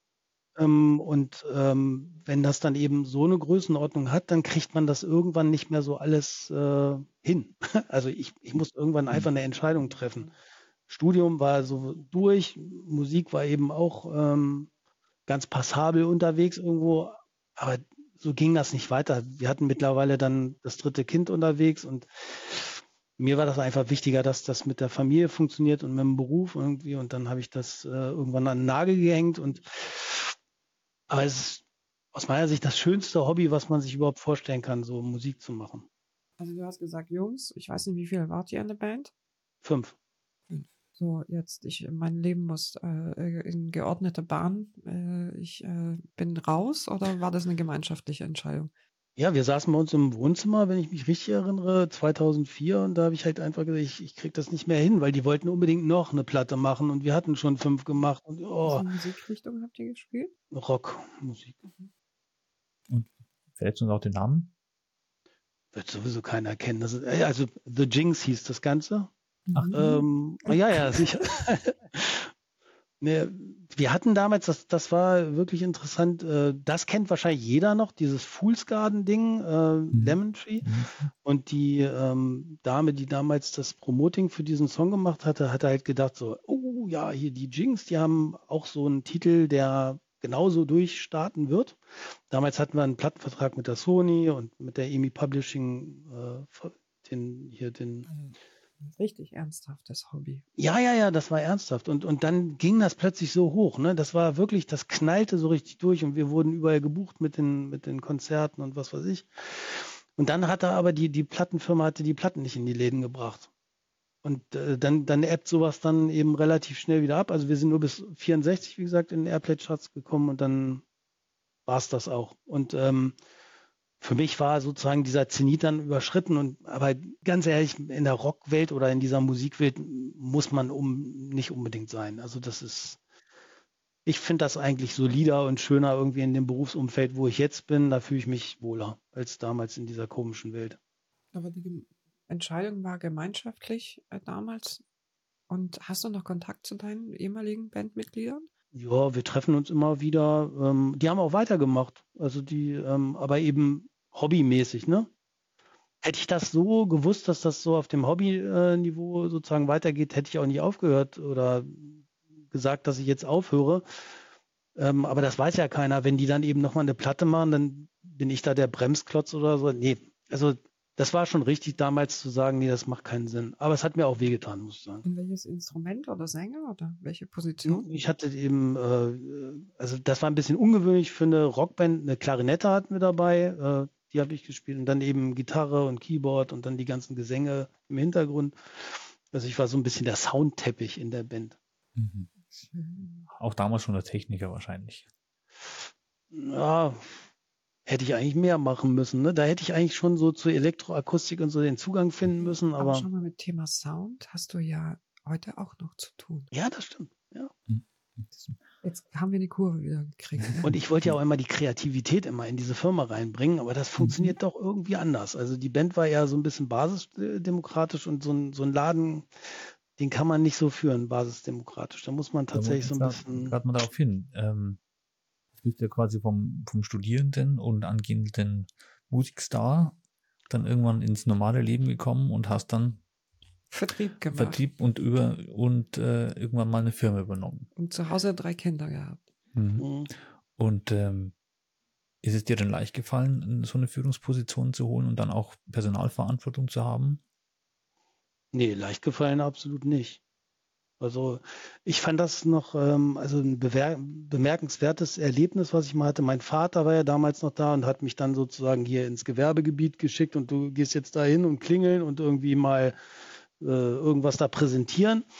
Wenn das dann eben so eine Größenordnung hat, dann kriegt man das irgendwann nicht mehr so alles hin. Also ich muss irgendwann einfach eine Entscheidung treffen. Studium war so durch, Musik war eben auch ganz passabel unterwegs irgendwo, aber so ging das nicht weiter. Wir hatten mittlerweile dann das 3. Kind unterwegs und mir war das einfach wichtiger, dass das mit der Familie funktioniert und mit dem Beruf irgendwie und dann habe ich das irgendwann an den Nagel gehängt aber es ist aus meiner Sicht das schönste Hobby, was man sich überhaupt vorstellen kann, so Musik zu machen. Also du hast gesagt, Jungs, ich weiß nicht, wie viele wart ihr in der Band? 5. So, jetzt, mein Leben muss in geordneter Bahn. Ich bin raus oder war das eine gemeinschaftliche Entscheidung? Ja, wir saßen bei uns im Wohnzimmer, wenn ich mich richtig erinnere, 2004 und da habe ich halt einfach gesagt, ich krieg das nicht mehr hin, weil die wollten unbedingt noch eine Platte machen und wir hatten schon 5 gemacht und Welche Musikrichtung habt ihr gespielt? Rockmusik. Und verrätst du uns auch den Namen? Wird sowieso keiner kennen. Das ist, also The Jinx hieß das Ganze. Ach. Ja, sicher. Ne, wir hatten damals, das war wirklich interessant, das kennt wahrscheinlich jeder noch, dieses Fool's Garden-Ding, Lemon Tree. Und die Dame, die damals das Promoting für diesen Song gemacht hatte, hatte halt gedacht so, oh ja, hier die Jinx, die haben auch so einen Titel, der genauso durchstarten wird. Damals hatten wir einen Plattenvertrag mit der Sony und mit der EMI Publishing, Richtig ernsthaftes Hobby. Ja, das war ernsthaft. Und dann ging das plötzlich so hoch, ne? Das war wirklich, das knallte so richtig durch und wir wurden überall gebucht mit den Konzerten und was weiß ich. Und dann hatte aber die Plattenfirma die Platten nicht in die Läden gebracht. Und dann ebbt sowas dann eben relativ schnell wieder ab. Also wir sind nur bis 64, wie gesagt, in den Airplay-Charts gekommen und dann war es das auch. Und für mich war sozusagen dieser Zenit dann überschritten aber ganz ehrlich, in der Rockwelt oder in dieser Musikwelt muss man nicht unbedingt sein. Also ich finde das eigentlich solider und schöner irgendwie in dem Berufsumfeld, wo ich jetzt bin, da fühle ich mich wohler als damals in dieser komischen Welt. Aber die Entscheidung war gemeinschaftlich damals. Und hast du noch Kontakt zu deinen ehemaligen Bandmitgliedern? Ja, wir treffen uns immer wieder. Die haben auch weitergemacht. Also aber eben hobbymäßig, ne? Hätte ich das so gewusst, dass das so auf dem Hobby-Niveau sozusagen weitergeht, hätte ich auch nicht aufgehört oder gesagt, dass ich jetzt aufhöre. Aber das weiß ja keiner. Wenn die dann eben nochmal eine Platte machen, dann bin ich da der Bremsklotz oder so. Nee, also das war schon richtig damals zu sagen, nee, das macht keinen Sinn. Aber es hat mir auch wehgetan, muss ich sagen. Und welches Instrument oder Sänger oder welche Position? Ich hatte eben, also das war ein bisschen ungewöhnlich für eine Rockband. Eine Klarinette hatten wir dabei, die habe ich gespielt. Und dann eben Gitarre und Keyboard und dann die ganzen Gesänge im Hintergrund. Also ich war so ein bisschen der Soundteppich in der Band. Mhm. Auch damals schon der Techniker wahrscheinlich. Ja, hätte ich eigentlich mehr machen müssen. Ne? Da hätte ich eigentlich schon so zur Elektroakustik und so den Zugang finden müssen. Aber schon mal mit Thema Sound hast du ja heute auch noch zu tun. Ja, das stimmt. Ja. Jetzt haben wir die Kurve wieder gekriegt. Ne? Und ich wollte ja auch immer die Kreativität immer in diese Firma reinbringen, aber das funktioniert doch irgendwie anders. Also die Band war ja so ein bisschen basisdemokratisch und so ein Laden, den kann man nicht so führen, basisdemokratisch. Da muss man tatsächlich so ein bisschen... Gerade mal darauf hin. Du bist ja quasi vom Studierenden und angehenden Musikstar dann irgendwann ins normale Leben gekommen und hast dann Vertrieb gemacht. Vertrieb und irgendwann mal eine Firma übernommen. Und zu Hause 3 Kinder gehabt. Mhm. Und ist es dir denn leicht gefallen, so eine Führungsposition zu holen und dann auch Personalverantwortung zu haben? Nee, leicht gefallen absolut nicht. Also ich fand das noch also ein bemerkenswertes Erlebnis, was ich mal hatte. Mein Vater war ja damals noch da und hat mich dann sozusagen hier ins Gewerbegebiet geschickt und du gehst jetzt da hin und klingeln und irgendwie mal irgendwas da präsentieren.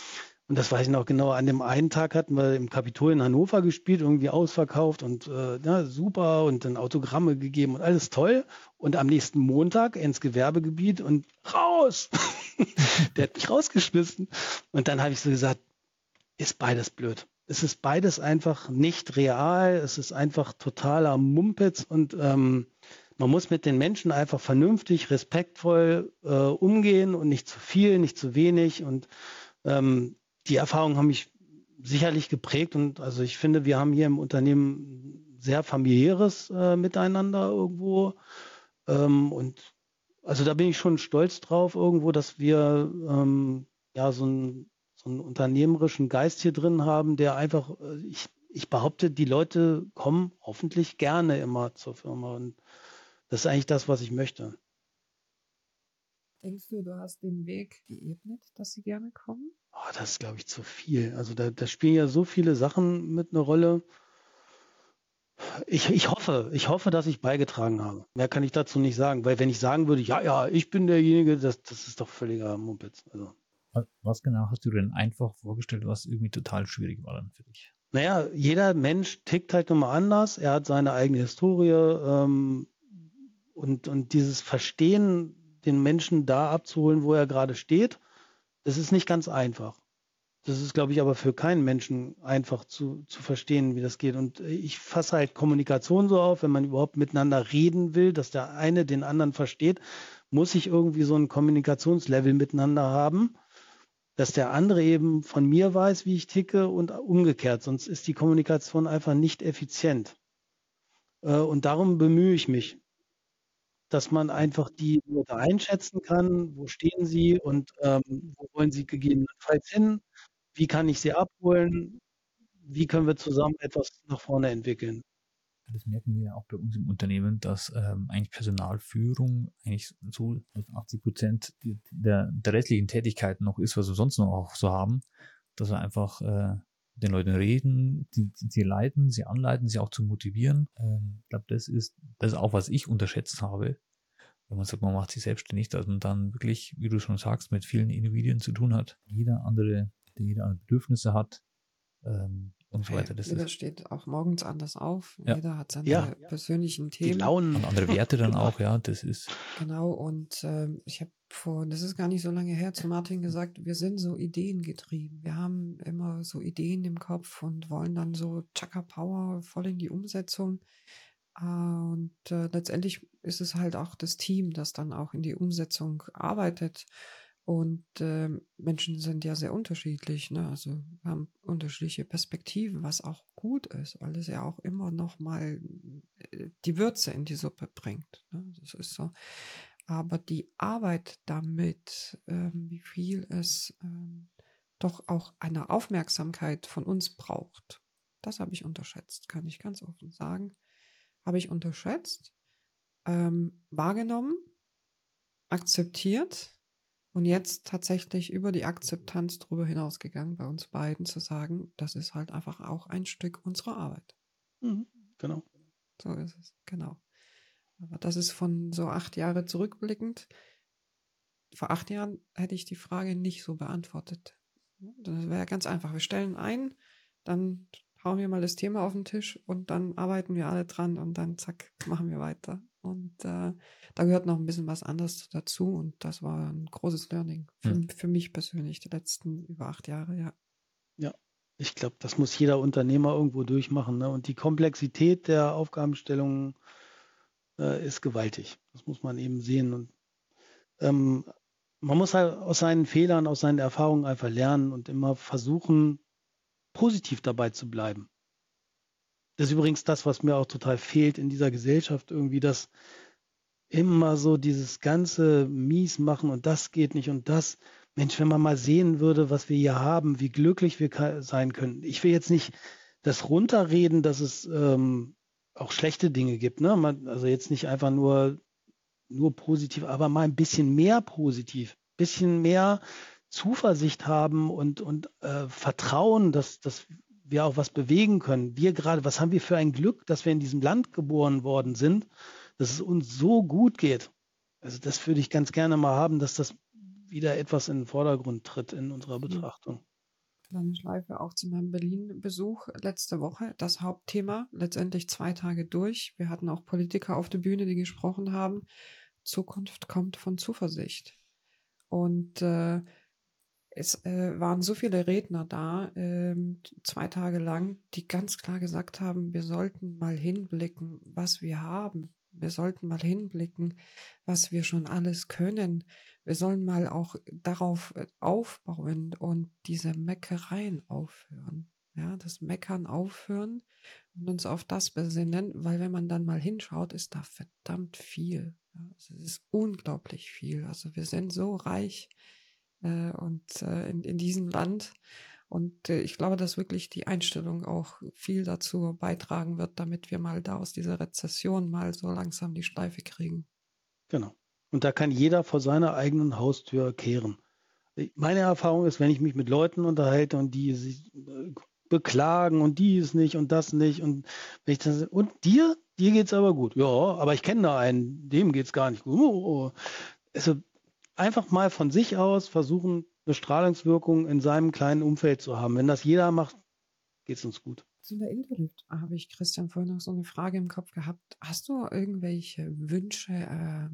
Und das weiß ich noch genau. An dem einen Tag hatten wir im Kapitol in Hannover gespielt, irgendwie ausverkauft und super und dann Autogramme gegeben und alles toll. Und am nächsten Montag ins Gewerbegebiet und raus. Der hat mich rausgeschmissen. Und dann habe ich so gesagt, ist beides blöd. Es ist beides einfach nicht real. Es ist einfach totaler Mumpitz und man muss mit den Menschen einfach vernünftig, respektvoll umgehen und nicht zu viel, nicht zu wenig. Und die Erfahrungen haben mich sicherlich geprägt. Und also ich finde, wir haben hier im Unternehmen ein sehr familiäres Miteinander irgendwo. Und also da bin ich schon stolz drauf irgendwo, dass wir so einen unternehmerischen Geist hier drin haben, der einfach, ich behaupte, die Leute kommen hoffentlich gerne immer zur Firma. Und das ist eigentlich das, was ich möchte. Denkst du hast den Weg geebnet, dass sie gerne kommen? Oh, das ist, glaube ich, zu viel. Also da spielen ja so viele Sachen mit eine Rolle. Ich hoffe, dass ich beigetragen habe. Mehr kann ich dazu nicht sagen, weil wenn ich sagen würde, ja, ich bin derjenige, das ist doch völliger Mumpitz. Also. Was genau hast du denn einfach vorgestellt, was irgendwie total schwierig war dann für dich? Naja, jeder Mensch tickt halt nochmal anders. Er hat seine eigene Historie und dieses Verstehen, den Menschen da abzuholen, wo er gerade steht, das ist nicht ganz einfach. Das ist, glaube ich, aber für keinen Menschen einfach zu verstehen, wie das geht. Und ich fasse halt Kommunikation so auf, wenn man überhaupt miteinander reden will, dass der eine den anderen versteht, muss ich irgendwie so ein Kommunikationslevel miteinander haben, dass der andere eben von mir weiß, wie ich ticke und umgekehrt. Sonst ist die Kommunikation einfach nicht effizient. Und darum bemühe ich mich, dass man einfach die Leute einschätzen kann, wo stehen sie und wo wollen sie gegebenenfalls hin, wie kann ich sie abholen, wie können wir zusammen etwas nach vorne entwickeln. Das merken wir ja auch bei uns im Unternehmen, dass eigentlich Personalführung eigentlich so 80% der restlichen Tätigkeiten noch ist, was wir sonst noch auch so haben, dass wir einfach mit den Leuten reden, sie leiten, sie anleiten, sie auch zu motivieren. Ich glaube, das ist auch, was ich unterschätzt habe, wenn man sagt, man macht sich selbstständig, dass man dann wirklich, wie du schon sagst, mit vielen Individuen zu tun hat. Jeder andere Bedürfnisse hat und so weiter. Jeder steht auch morgens anders auf. Ja. Jeder hat seine persönlichen Themen. Die Launen. Und andere Werte dann auch, ja, das ist. Genau, und ich habe das ist gar nicht so lange her, zu Martin gesagt, wir sind so ideengetrieben. Wir haben immer so Ideen im Kopf und wollen dann so Chaka Power voll in die Umsetzung. Und letztendlich ist es halt auch das Team, das dann auch in die Umsetzung arbeitet. Und Menschen sind ja sehr unterschiedlich, ne? Also wir haben unterschiedliche Perspektiven, was auch gut ist, weil es ja auch immer noch mal die Würze in die Suppe bringt. Ne? Das ist so. Aber die Arbeit damit, wie viel es doch auch eine Aufmerksamkeit von uns braucht, das habe ich unterschätzt, kann ich ganz offen sagen. Habe ich unterschätzt, wahrgenommen, akzeptiert. Und jetzt tatsächlich über die Akzeptanz drüber hinausgegangen, bei uns beiden zu sagen, das ist halt einfach auch ein Stück unserer Arbeit. Mhm, genau. So ist es, genau. Aber das ist von so 8 Jahre zurückblickend. Vor 8 Jahren hätte ich die Frage nicht so beantwortet. Das wäre ganz einfach. Wir stellen ein, dann hauen wir mal das Thema auf den Tisch und dann arbeiten wir alle dran und dann zack, machen wir weiter. Und da gehört noch ein bisschen was anderes dazu und das war ein großes Learning für mich persönlich, die letzten über 8 Jahre, ja. Ja, ich glaube, das muss jeder Unternehmer irgendwo durchmachen. Ne? Und die Komplexität der Aufgabenstellungen ist gewaltig. Das muss man eben sehen. Und man muss halt aus seinen Fehlern, aus seinen Erfahrungen einfach lernen und immer versuchen, positiv dabei zu bleiben. Das ist übrigens das, was mir auch total fehlt in dieser Gesellschaft, irgendwie, dass immer so dieses ganze Mies machen und das geht nicht und das. Mensch, wenn man mal sehen würde, was wir hier haben, wie glücklich wir sein können. Ich will jetzt nicht das runterreden, dass es auch schlechte Dinge gibt. Ne? Also jetzt nicht einfach nur positiv, aber mal ein bisschen mehr positiv, ein bisschen mehr Zuversicht haben und Vertrauen, dass wir auch was bewegen können. Wir gerade, was haben wir für ein Glück, dass wir in diesem Land geboren worden sind, dass es uns so gut geht. Also das würde ich ganz gerne mal haben, dass das wieder etwas in den Vordergrund tritt in unserer Betrachtung. Kleine Schleife auch zu meinem Berlin-Besuch letzte Woche. Das Hauptthema, letztendlich 2 Tage durch. Wir hatten auch Politiker auf der Bühne, die gesprochen haben. Zukunft kommt von Zuversicht. Und es waren so viele Redner da, 2 Tage lang, die ganz klar gesagt haben, wir sollten mal hinblicken, was wir haben. Wir sollten mal hinblicken, was wir schon alles können. Wir sollen mal auch darauf aufbauen und diese Meckereien aufhören. Ja, das Meckern aufhören und uns auf das besinnen, weil wenn man dann mal hinschaut, ist da verdammt viel. Ja, es ist unglaublich viel. Also wir sind so reich in diesem Land. Und ich glaube, dass wirklich die Einstellung auch viel dazu beitragen wird, damit wir mal da aus dieser Rezession mal so langsam die Schleife kriegen. Genau. Und da kann jeder vor seiner eigenen Haustür kehren. Meine Erfahrung ist, wenn ich mich mit Leuten unterhalte und die sich beklagen und die ist nicht und das nicht und wenn ich das, und dir geht's aber gut. Ja, aber ich kenne da einen, dem geht's gar nicht gut. Oh. Also einfach mal von sich aus versuchen, eine Strahlungswirkung in seinem kleinen Umfeld zu haben. Wenn das jeder macht, geht's uns gut. Zu der Interlift habe ich, Christian, vorhin noch so eine Frage im Kopf gehabt. Hast du irgendwelche Wünsche,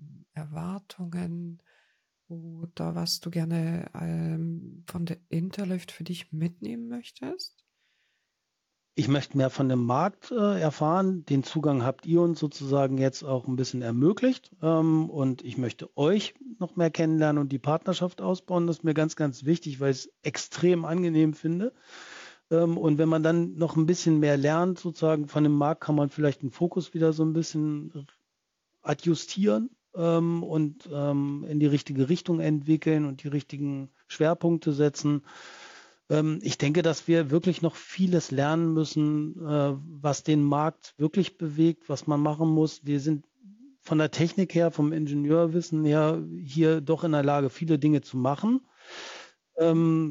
Erwartungen oder was du gerne von der Interlift für dich mitnehmen möchtest? Ich möchte mehr von dem Markt erfahren. Den Zugang habt ihr uns sozusagen jetzt auch ein bisschen ermöglicht. Und ich möchte euch noch mehr kennenlernen und die Partnerschaft ausbauen. Das ist mir ganz, ganz wichtig, weil ich es extrem angenehm finde. Und wenn man dann noch ein bisschen mehr lernt, sozusagen von dem Markt, kann man vielleicht den Fokus wieder so ein bisschen adjustieren und in die richtige Richtung entwickeln und die richtigen Schwerpunkte setzen. Ich denke, dass wir wirklich noch vieles lernen müssen, was den Markt wirklich bewegt, was man machen muss. Wir sind von der Technik her, vom Ingenieurwissen her hier doch in der Lage, viele Dinge zu machen. Und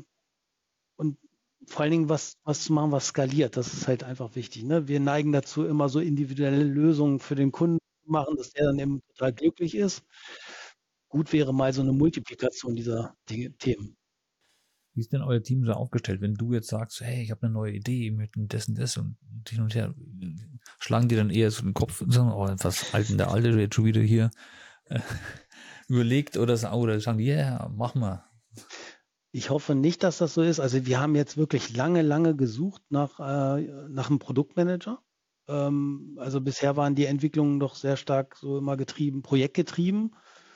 vor allen Dingen was zu machen, was skaliert. Das ist halt einfach wichtig. Ne? Wir neigen dazu, immer so individuelle Lösungen für den Kunden zu machen, dass der dann eben total glücklich ist. Gut wäre mal so eine Multiplikation dieser Themen. Wie ist denn euer Team so aufgestellt? Wenn du jetzt sagst, hey, ich habe eine neue Idee mit das und das und hin und her, schlagen die dann eher so den Kopf und sagen, oh, was halten der Alte jetzt schon wieder hier überlegt oder sagen die, ja, mach mal. Ich hoffe nicht, dass das so ist. Also wir haben jetzt wirklich lange gesucht nach einem Produktmanager. Also bisher waren die Entwicklungen doch sehr stark so immer projektgetrieben.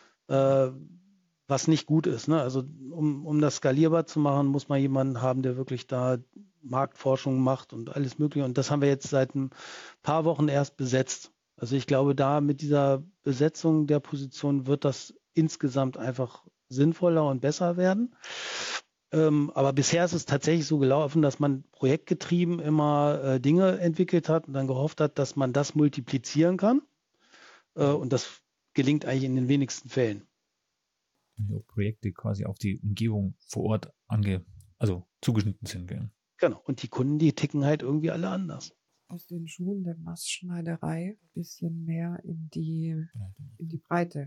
Was nicht gut ist. Ne? Also um das skalierbar zu machen, muss man jemanden haben, der wirklich da Marktforschung macht und alles Mögliche. Und das haben wir jetzt seit ein paar Wochen erst besetzt. Also ich glaube, da mit dieser Besetzung der Position wird das insgesamt einfach sinnvoller und besser werden. Aber bisher ist es tatsächlich so gelaufen, dass man projektgetrieben immer Dinge entwickelt hat und dann gehofft hat, dass man das multiplizieren kann. Und das gelingt eigentlich in den wenigsten Fällen. Projekte quasi auf die Umgebung vor Ort zugeschnitten sind. Gell? Genau. Und die Kunden, die ticken halt irgendwie alle anders. Aus den Schuhen der Maßschneiderei ein bisschen mehr in die Breite.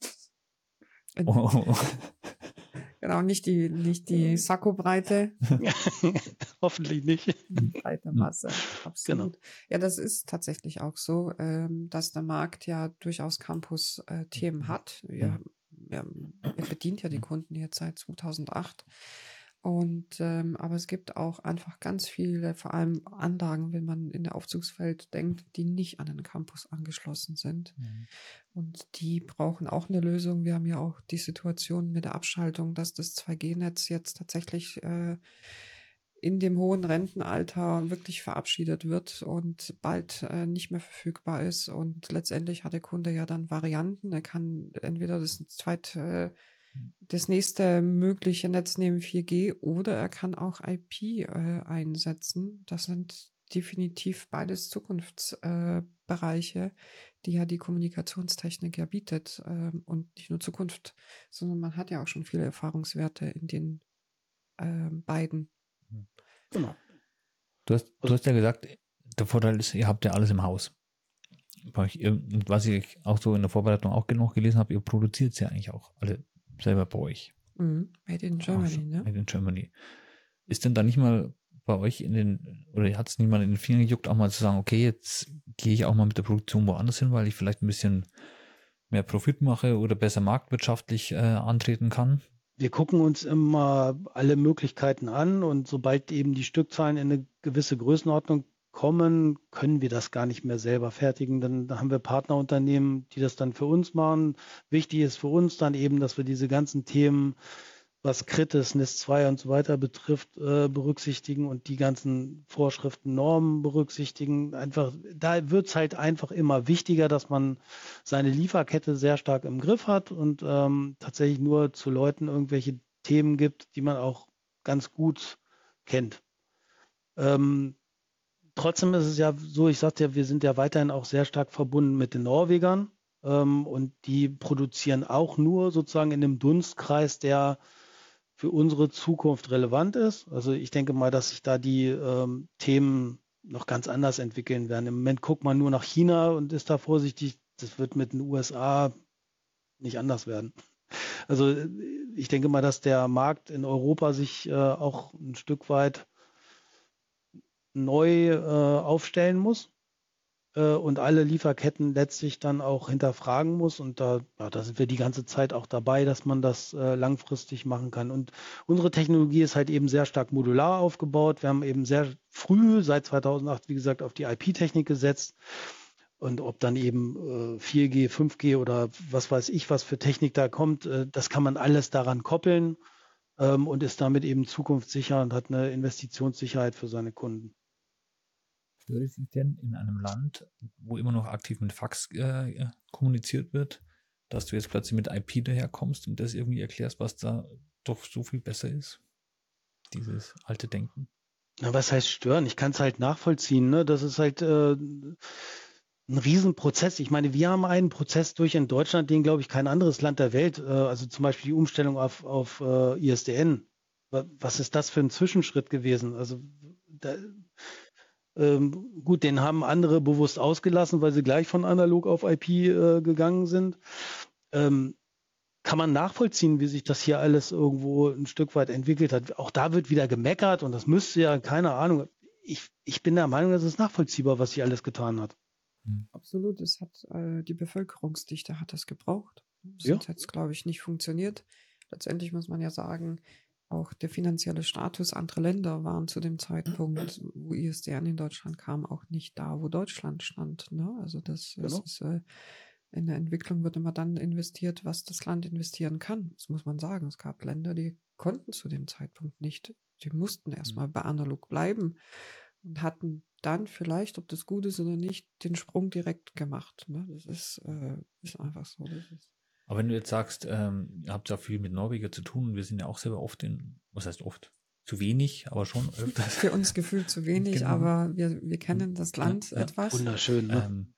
Genau, nicht die Sakko-Breite. Hoffentlich nicht. Die breite Masse, absolut. Genau. Ja, das ist tatsächlich auch so, dass der Markt ja durchaus Campus-Themen hat. Er bedient ja die Kunden jetzt seit 2008. Aber es gibt auch einfach ganz viele, vor allem Anlagen, wenn man in der Aufzugswelt denkt, die nicht an den Campus angeschlossen sind. Mhm. Und die brauchen auch eine Lösung. Wir haben ja auch die Situation mit der Abschaltung, dass das 2G-Netz jetzt tatsächlich in dem hohen Rentenalter wirklich verabschiedet wird und bald nicht mehr verfügbar ist. Und letztendlich hat der Kunde ja dann Varianten. Er kann entweder das nächste mögliche Netz nehmen, 4G, oder er kann auch IP einsetzen. Das sind definitiv beides Zukunftsbereiche, die ja die Kommunikationstechnik ja bietet. Und nicht nur Zukunft, sondern man hat ja auch schon viele Erfahrungswerte in den beiden. Genau. Du hast ja gesagt, der Vorteil ist, ihr habt ja alles im Haus. Was ich auch so in der Vorbereitung auch genug gelesen habe, ihr produziert es ja eigentlich auch alle selber bei euch. Made in Germany, ne? Made in Germany. Ist denn da nicht mal bei euch oder hat es niemand in den Fingern gejuckt, auch mal zu sagen, okay, jetzt gehe ich auch mal mit der Produktion woanders hin, weil ich vielleicht ein bisschen mehr Profit mache oder besser marktwirtschaftlich antreten kann? Wir gucken uns immer alle Möglichkeiten an und sobald eben die Stückzahlen in eine gewisse Größenordnung kommen, können wir das gar nicht mehr selber fertigen. Dann haben wir Partnerunternehmen, die das dann für uns machen. Wichtig ist für uns dann eben, dass wir diese ganzen Themen, was Kritis, NIS 2 und so weiter betrifft, berücksichtigen und die ganzen Vorschriften, Normen berücksichtigen. Einfach, da wird es halt einfach immer wichtiger, dass man seine Lieferkette sehr stark im Griff hat und tatsächlich nur zu Leuten irgendwelche Themen gibt, die man auch ganz gut kennt. Trotzdem ist es ja so, ich sagte ja, wir sind ja weiterhin auch sehr stark verbunden mit den Norwegern und die produzieren auch nur sozusagen in dem Dunstkreis, der für unsere Zukunft relevant ist. Also ich denke mal, dass sich da die Themen noch ganz anders entwickeln werden. Im Moment guckt man nur nach China und ist da vorsichtig. Das wird mit den USA nicht anders werden. Also ich denke mal, dass der Markt in Europa sich auch ein Stück weit neu aufstellen muss und alle Lieferketten letztlich dann auch hinterfragen muss. Und da sind wir die ganze Zeit auch dabei, dass man das langfristig machen kann. Und unsere Technologie ist halt eben sehr stark modular aufgebaut. Wir haben eben sehr früh, seit 2008, wie gesagt, auf die IP-Technik gesetzt. Und ob dann eben 4G, 5G oder was weiß ich, was für Technik da kommt, das kann man alles daran koppeln und ist damit eben zukunftssicher und hat eine Investitionssicherheit für seine Kunden. Stört sich denn in einem Land, wo immer noch aktiv mit Fax kommuniziert wird, dass du jetzt plötzlich mit IP daherkommst und das irgendwie erklärst, was da doch so viel besser ist? Dieses alte Denken. Na, was heißt stören? Ich kann es halt nachvollziehen. Ne? Das ist halt ein Riesenprozess. Ich meine, wir haben einen Prozess durch in Deutschland, den, glaube ich, kein anderes Land der Welt, also zum Beispiel die Umstellung auf ISDN. Was ist das für ein Zwischenschritt gewesen? Also gut, den haben andere bewusst ausgelassen, weil sie gleich von analog auf IP gegangen sind. Kann man nachvollziehen, wie sich das hier alles irgendwo ein Stück weit entwickelt hat. Auch da wird wieder gemeckert und das müsste ja, keine Ahnung. Ich bin der Meinung, das ist nachvollziehbar, was sich alles getan hat. Absolut, es hat die Bevölkerungsdichte hat das gebraucht. Ja. Sonst hätte es, glaube ich, nicht funktioniert. Letztendlich muss man ja sagen, auch der finanzielle Status anderer Länder waren zu dem Zeitpunkt, wo ISDN in Deutschland kam, auch nicht da, wo Deutschland stand. Ne? Also das ist in der Entwicklung wird immer dann investiert, was das Land investieren kann. Das muss man sagen. Es gab Länder, die konnten zu dem Zeitpunkt nicht. Die mussten erstmal bei analog bleiben und hatten dann vielleicht, ob das gut ist oder nicht, den Sprung direkt gemacht. Ne? Das ist einfach so. Das ist Aber wenn du jetzt sagst, ihr habt ja viel mit Norweger zu tun und wir sind ja auch selber oft was heißt oft? Zu wenig, aber schon öfters. für uns gefühlt zu wenig, Genau. aber wir kennen das Land etwas. Wunderschön, ne?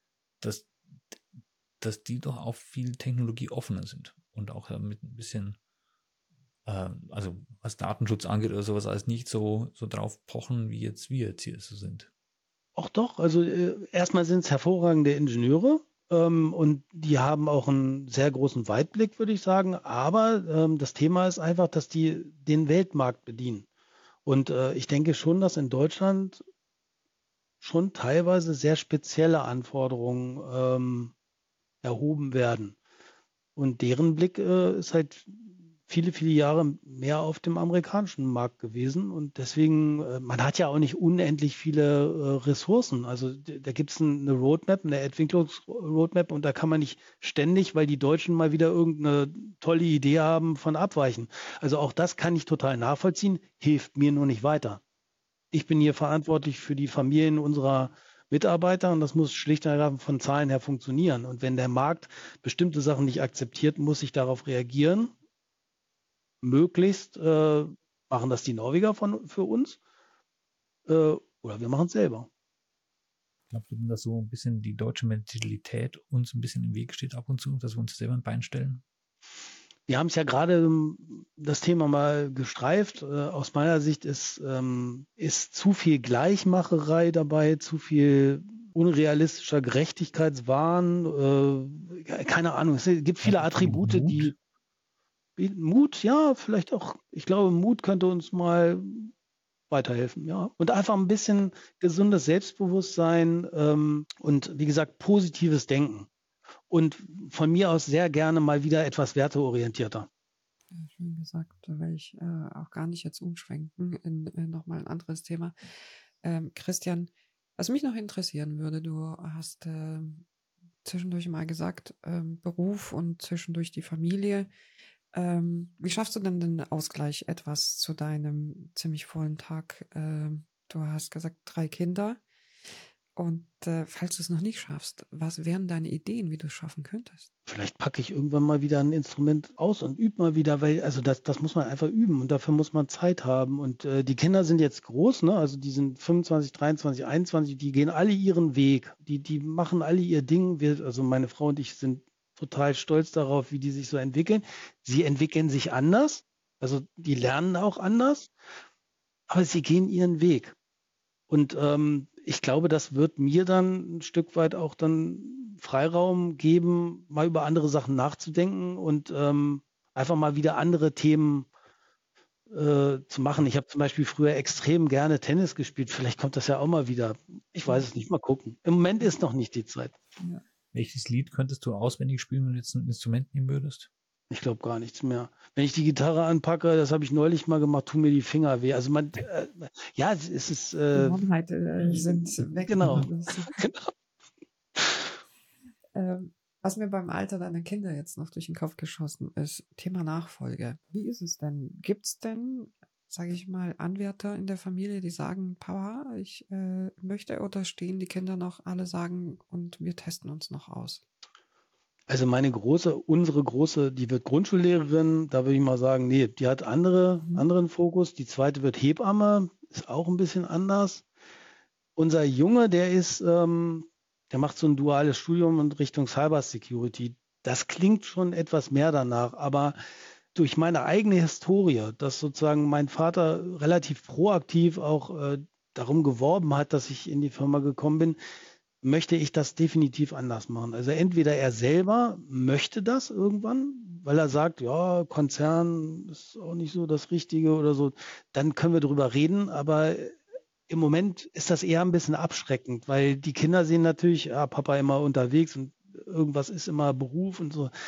Dass die doch auf viel Technologie offener sind und auch mit ein bisschen, also was Datenschutz angeht oder sowas, als nicht so drauf pochen, wie wir jetzt hier so sind. Auch doch, also erstmal sind es hervorragende Ingenieure und die haben auch einen sehr großen Weitblick, würde ich sagen. Aber das Thema ist einfach, dass die den Weltmarkt bedienen. Und ich denke schon, dass in Deutschland schon teilweise sehr spezielle Anforderungen erhoben werden. Und deren Blick ist halt viele, viele Jahre mehr auf dem amerikanischen Markt gewesen. Und deswegen, man hat ja auch nicht unendlich viele Ressourcen. Also da gibt es eine Roadmap, eine Entwicklungsroadmap und da kann man nicht ständig, weil die Deutschen mal wieder irgendeine tolle Idee haben, von abweichen. Also auch das kann ich total nachvollziehen, hilft mir nur nicht weiter. Ich bin hier verantwortlich für die Familien unserer Mitarbeiter und das muss schlicht und ergreifend von Zahlen her funktionieren. Und wenn der Markt bestimmte Sachen nicht akzeptiert, muss ich darauf reagieren. Möglichst machen das die Norweger für uns oder wir machen es selber. Glaubst du denn, dass so ein bisschen die deutsche Mentalität uns ein bisschen im Weg steht ab und zu, dass wir uns selber ein Bein stellen? Wir haben es ja gerade das Thema mal gestreift. Aus meiner Sicht ist zu viel Gleichmacherei dabei, zu viel unrealistischer Gerechtigkeitswahn. Keine Ahnung, es gibt viele Attribute, die Mut, ja, vielleicht auch. Ich glaube, Mut könnte uns mal weiterhelfen, ja. Und einfach ein bisschen gesundes Selbstbewusstsein und wie gesagt, positives Denken. Und von mir aus sehr gerne mal wieder etwas werteorientierter. Ja, schön gesagt, da will ich auch gar nicht jetzt umschwenken in nochmal ein anderes Thema. Christian, was mich noch interessieren würde, du hast zwischendurch mal gesagt, Beruf und zwischendurch die Familie. Wie schaffst du denn den Ausgleich etwas zu deinem ziemlich vollen Tag? Du hast gesagt, 3 Kinder. Und falls du es noch nicht schaffst, was wären deine Ideen, wie du es schaffen könntest? Vielleicht packe ich irgendwann mal wieder ein Instrument aus und übe mal wieder, weil also das muss man einfach üben und dafür muss man Zeit haben. Und die Kinder sind jetzt groß, ne? Also die sind 25, 23, 21, die gehen alle ihren Weg, die machen alle ihr Ding. Also meine Frau und ich sind total stolz darauf, wie die sich so entwickeln. Sie entwickeln sich anders, also die lernen auch anders, aber sie gehen ihren Weg. Und ich glaube, das wird mir dann ein Stück weit auch dann Freiraum geben, mal über andere Sachen nachzudenken und einfach mal wieder andere Themen zu machen. Ich habe zum Beispiel früher extrem gerne Tennis gespielt. Vielleicht kommt das ja auch mal wieder. Ich weiß es nicht. Mal gucken. Im Moment ist noch nicht die Zeit. Ja. Welches Lied könntest du auswendig spielen, wenn du jetzt ein Instrument nehmen würdest? Ich glaube gar nichts mehr. Wenn ich die Gitarre anpacke, das habe ich neulich mal gemacht, tun mir die Finger weh. Also ja, es ist Die Gewohnheiten sind weg. genau. Genau. Was mir beim Alter deiner Kinder jetzt noch durch den Kopf geschossen ist, Thema Nachfolge. Wie ist es denn? Gibt es denn, sage ich mal, Anwärter in der Familie, die sagen, Papa, ich möchte, oder stehen die Kinder noch alle sagen und wir testen uns noch aus? Also unsere Große, die wird Grundschullehrerin, da würde ich mal sagen, nee, die hat anderen Fokus. Die zweite wird Hebamme, ist auch ein bisschen anders. Unser Junge, der macht so ein duales Studium in Richtung Cyber Security. Das klingt schon etwas mehr danach, aber durch meine eigene Historie, dass sozusagen mein Vater relativ proaktiv auch darum geworben hat, dass ich in die Firma gekommen bin, möchte ich das definitiv anders machen. Also entweder er selber möchte das irgendwann, weil er sagt, ja, Konzern ist auch nicht so das Richtige oder so, dann können wir drüber reden, aber im Moment ist das eher ein bisschen abschreckend, weil die Kinder sehen natürlich, ja, Papa immer unterwegs und irgendwas ist immer Beruf und so.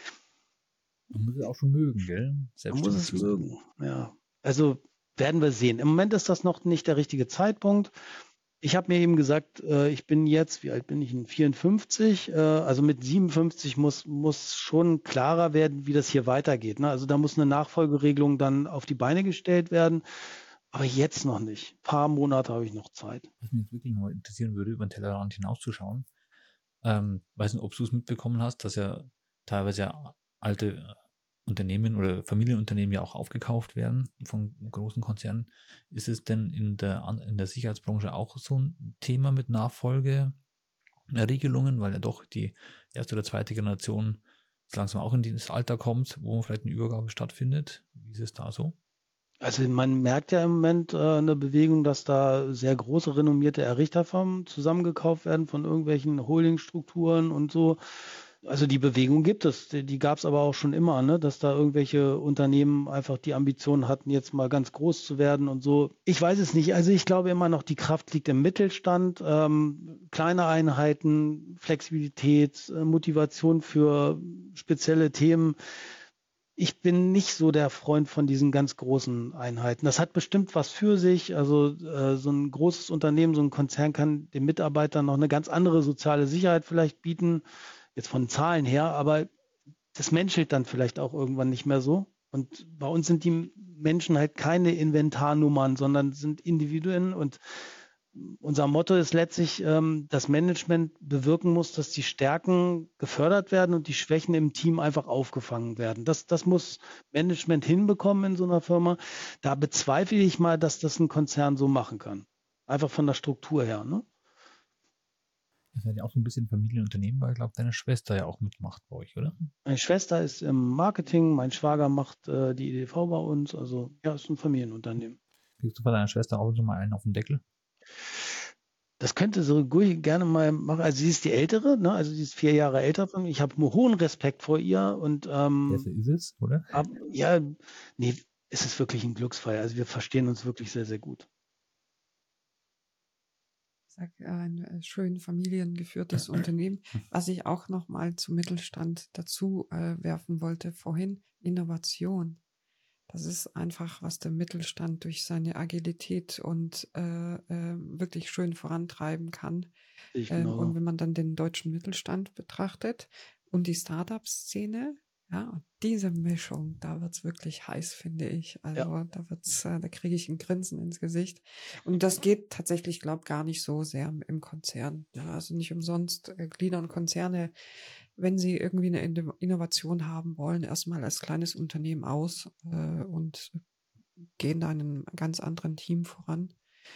Man muss es auch schon mögen, gell? Man muss es mögen, ja. Also werden wir sehen. Im Moment ist das noch nicht der richtige Zeitpunkt. Ich habe mir eben gesagt, ich bin jetzt, wie alt bin ich? 54. Also mit 57 muss schon klarer werden, wie das hier weitergeht. Ne? Also da muss eine Nachfolgeregelung dann auf die Beine gestellt werden. Aber jetzt noch nicht. Ein paar Monate habe ich noch Zeit. Was mich jetzt wirklich noch interessieren würde, über den Tellerrand hinauszuschauen. Weiß nicht, ob du es mitbekommen hast, dass ja teilweise alte Unternehmen oder Familienunternehmen ja auch aufgekauft werden von großen Konzernen. Ist es denn in der Sicherheitsbranche auch so ein Thema mit Nachfolgeregelungen, weil ja doch die erste oder zweite Generation langsam auch in dieses Alter kommt, wo vielleicht eine Übergabe stattfindet? Wie ist es da so? Also man merkt ja im Moment eine Bewegung, dass da sehr große renommierte Errichterfirmen zusammengekauft werden von irgendwelchen Holdingstrukturen und so. Also die Bewegung gibt es, die gab es aber auch schon immer, ne? Dass da irgendwelche Unternehmen einfach die Ambition hatten, jetzt mal ganz groß zu werden und so. Ich weiß es nicht. Also ich glaube immer noch, die Kraft liegt im Mittelstand. Kleine Einheiten, Flexibilität, Motivation für spezielle Themen. Ich bin nicht so der Freund von diesen ganz großen Einheiten. Das hat bestimmt was für sich. Also so ein großes Unternehmen, so ein Konzern kann den Mitarbeitern noch eine ganz andere soziale Sicherheit vielleicht bieten, jetzt von Zahlen her, aber das menschelt dann vielleicht auch irgendwann nicht mehr so. Und bei uns sind die Menschen halt keine Inventarnummern, sondern sind Individuen. Und unser Motto ist letztlich, dass Management bewirken muss, dass die Stärken gefördert werden und die Schwächen im Team einfach aufgefangen werden. Das muss Management hinbekommen in so einer Firma. Da bezweifle ich mal, dass das ein Konzern so machen kann. Einfach von der Struktur her, ne? Das ist ja auch so ein bisschen Familienunternehmen, weil ich glaube, deine Schwester ja auch mitmacht bei euch, oder? Meine Schwester ist im Marketing, mein Schwager macht die EDV bei uns. Also ja, ist ein Familienunternehmen. Kriegst du bei deiner Schwester auch so mal einen auf den Deckel? Das könnte so gerne mal machen. Also sie ist die Ältere, ne? Also sie ist 4 Jahre älter von mir. Ich habe hohen Respekt vor ihr und Wer ist es, oder? ja, nee, es ist wirklich ein Glücksfall. Also wir verstehen uns wirklich sehr, sehr gut. Ich sage, ein schön familiengeführtes Unternehmen. Was ich auch nochmal zum Mittelstand dazu werfen wollte vorhin, Innovation. Das ist einfach, was der Mittelstand durch seine Agilität und wirklich schön vorantreiben kann. Sehe ich genauso. Und wenn man dann den deutschen Mittelstand betrachtet und die Startup-Szene, ja, und diese Mischung, da wird's wirklich heiß, finde ich. Also da kriege ich ein Grinsen ins Gesicht. Und das geht tatsächlich, glaube ich, gar nicht so sehr im Konzern. Ja, also nicht umsonst gliedern Konzerne, wenn sie irgendwie eine Innovation haben wollen, erstmal als kleines Unternehmen aus und gehen da in einem ganz anderen Team voran.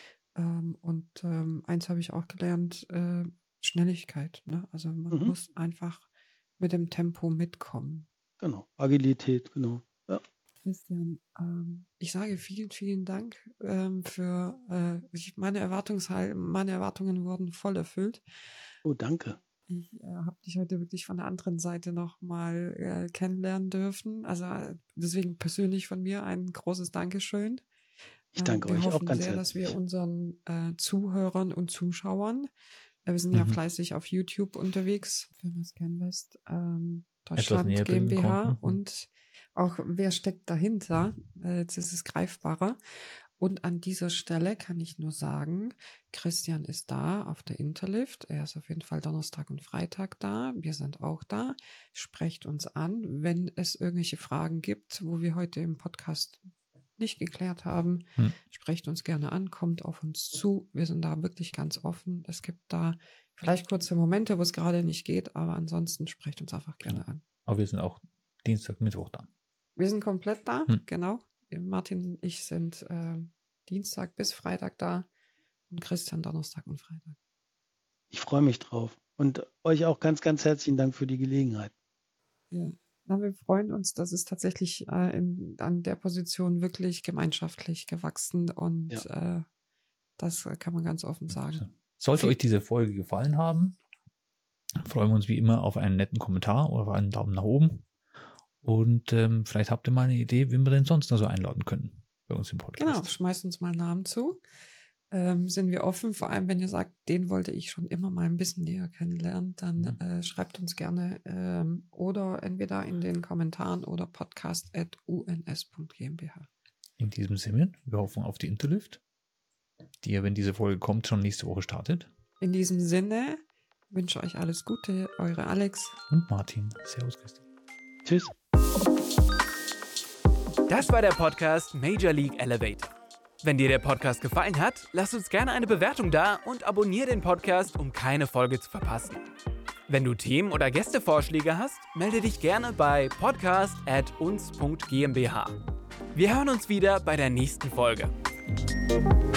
Eins habe ich auch gelernt, Schnelligkeit. Ne? Also man muss einfach mit dem Tempo mitkommen. Genau, Agilität, genau. Ja. Christian, ich sage vielen, vielen Dank für meine Erwartungen wurden voll erfüllt. Oh, danke. Ich habe dich heute wirklich von der anderen Seite nochmal kennenlernen dürfen. Also deswegen persönlich von mir ein großes Dankeschön. Ich danke euch auch ganz sehr, herzlich. dass wir unseren Zuhörern und Zuschauern, wir sind ja fleißig auf YouTube unterwegs, Firma ScanVest, Deutschland GmbH und auch wer steckt dahinter, jetzt ist es greifbarer. Und an dieser Stelle kann ich nur sagen, Christian ist da auf der Interlift. Er ist auf jeden Fall Donnerstag und Freitag da. Wir sind auch da. Sprecht uns an, wenn es irgendwelche Fragen gibt, wo wir heute im Podcast nicht geklärt haben. Sprecht uns gerne an, kommt auf uns zu. Wir sind da wirklich ganz offen. Es gibt da vielleicht kurze Momente, wo es gerade nicht geht, aber ansonsten sprecht uns einfach gerne an. Aber wir sind auch Dienstag, Mittwoch da. Wir sind komplett da, genau. Martin und ich sind Dienstag bis Freitag da und Christian Donnerstag und Freitag. Ich freue mich drauf. Und euch auch ganz, ganz herzlichen Dank für die Gelegenheit. Ja. Na, wir freuen uns, dass es tatsächlich an der Position wirklich gemeinschaftlich gewachsen und das kann man ganz offen sagen. Sollte euch diese Folge gefallen haben, freuen wir uns wie immer auf einen netten Kommentar oder auf einen Daumen nach oben. Und vielleicht habt ihr mal eine Idee, wen wir denn sonst noch so einladen können bei uns im Podcast. Genau, schmeißt uns mal Namen zu. Sind wir offen, vor allem wenn ihr sagt, den wollte ich schon immer mal ein bisschen näher kennenlernen, dann schreibt uns gerne oder entweder in den Kommentaren oder podcast@uns.gmbh. In diesem Sinne, wir hoffen auf die Interlift, die ja, wenn diese Folge kommt, schon nächste Woche startet. In diesem Sinne wünsche euch alles Gute, eure Alex und Martin. Servus, Christian. Tschüss. Das war der Podcast Major League Elevator. Wenn dir der Podcast gefallen hat, lass uns gerne eine Bewertung da und abonniere den Podcast, um keine Folge zu verpassen. Wenn du Themen oder Gästevorschläge hast, melde dich gerne bei podcast@uns.gmbh. Wir hören uns wieder bei der nächsten Folge.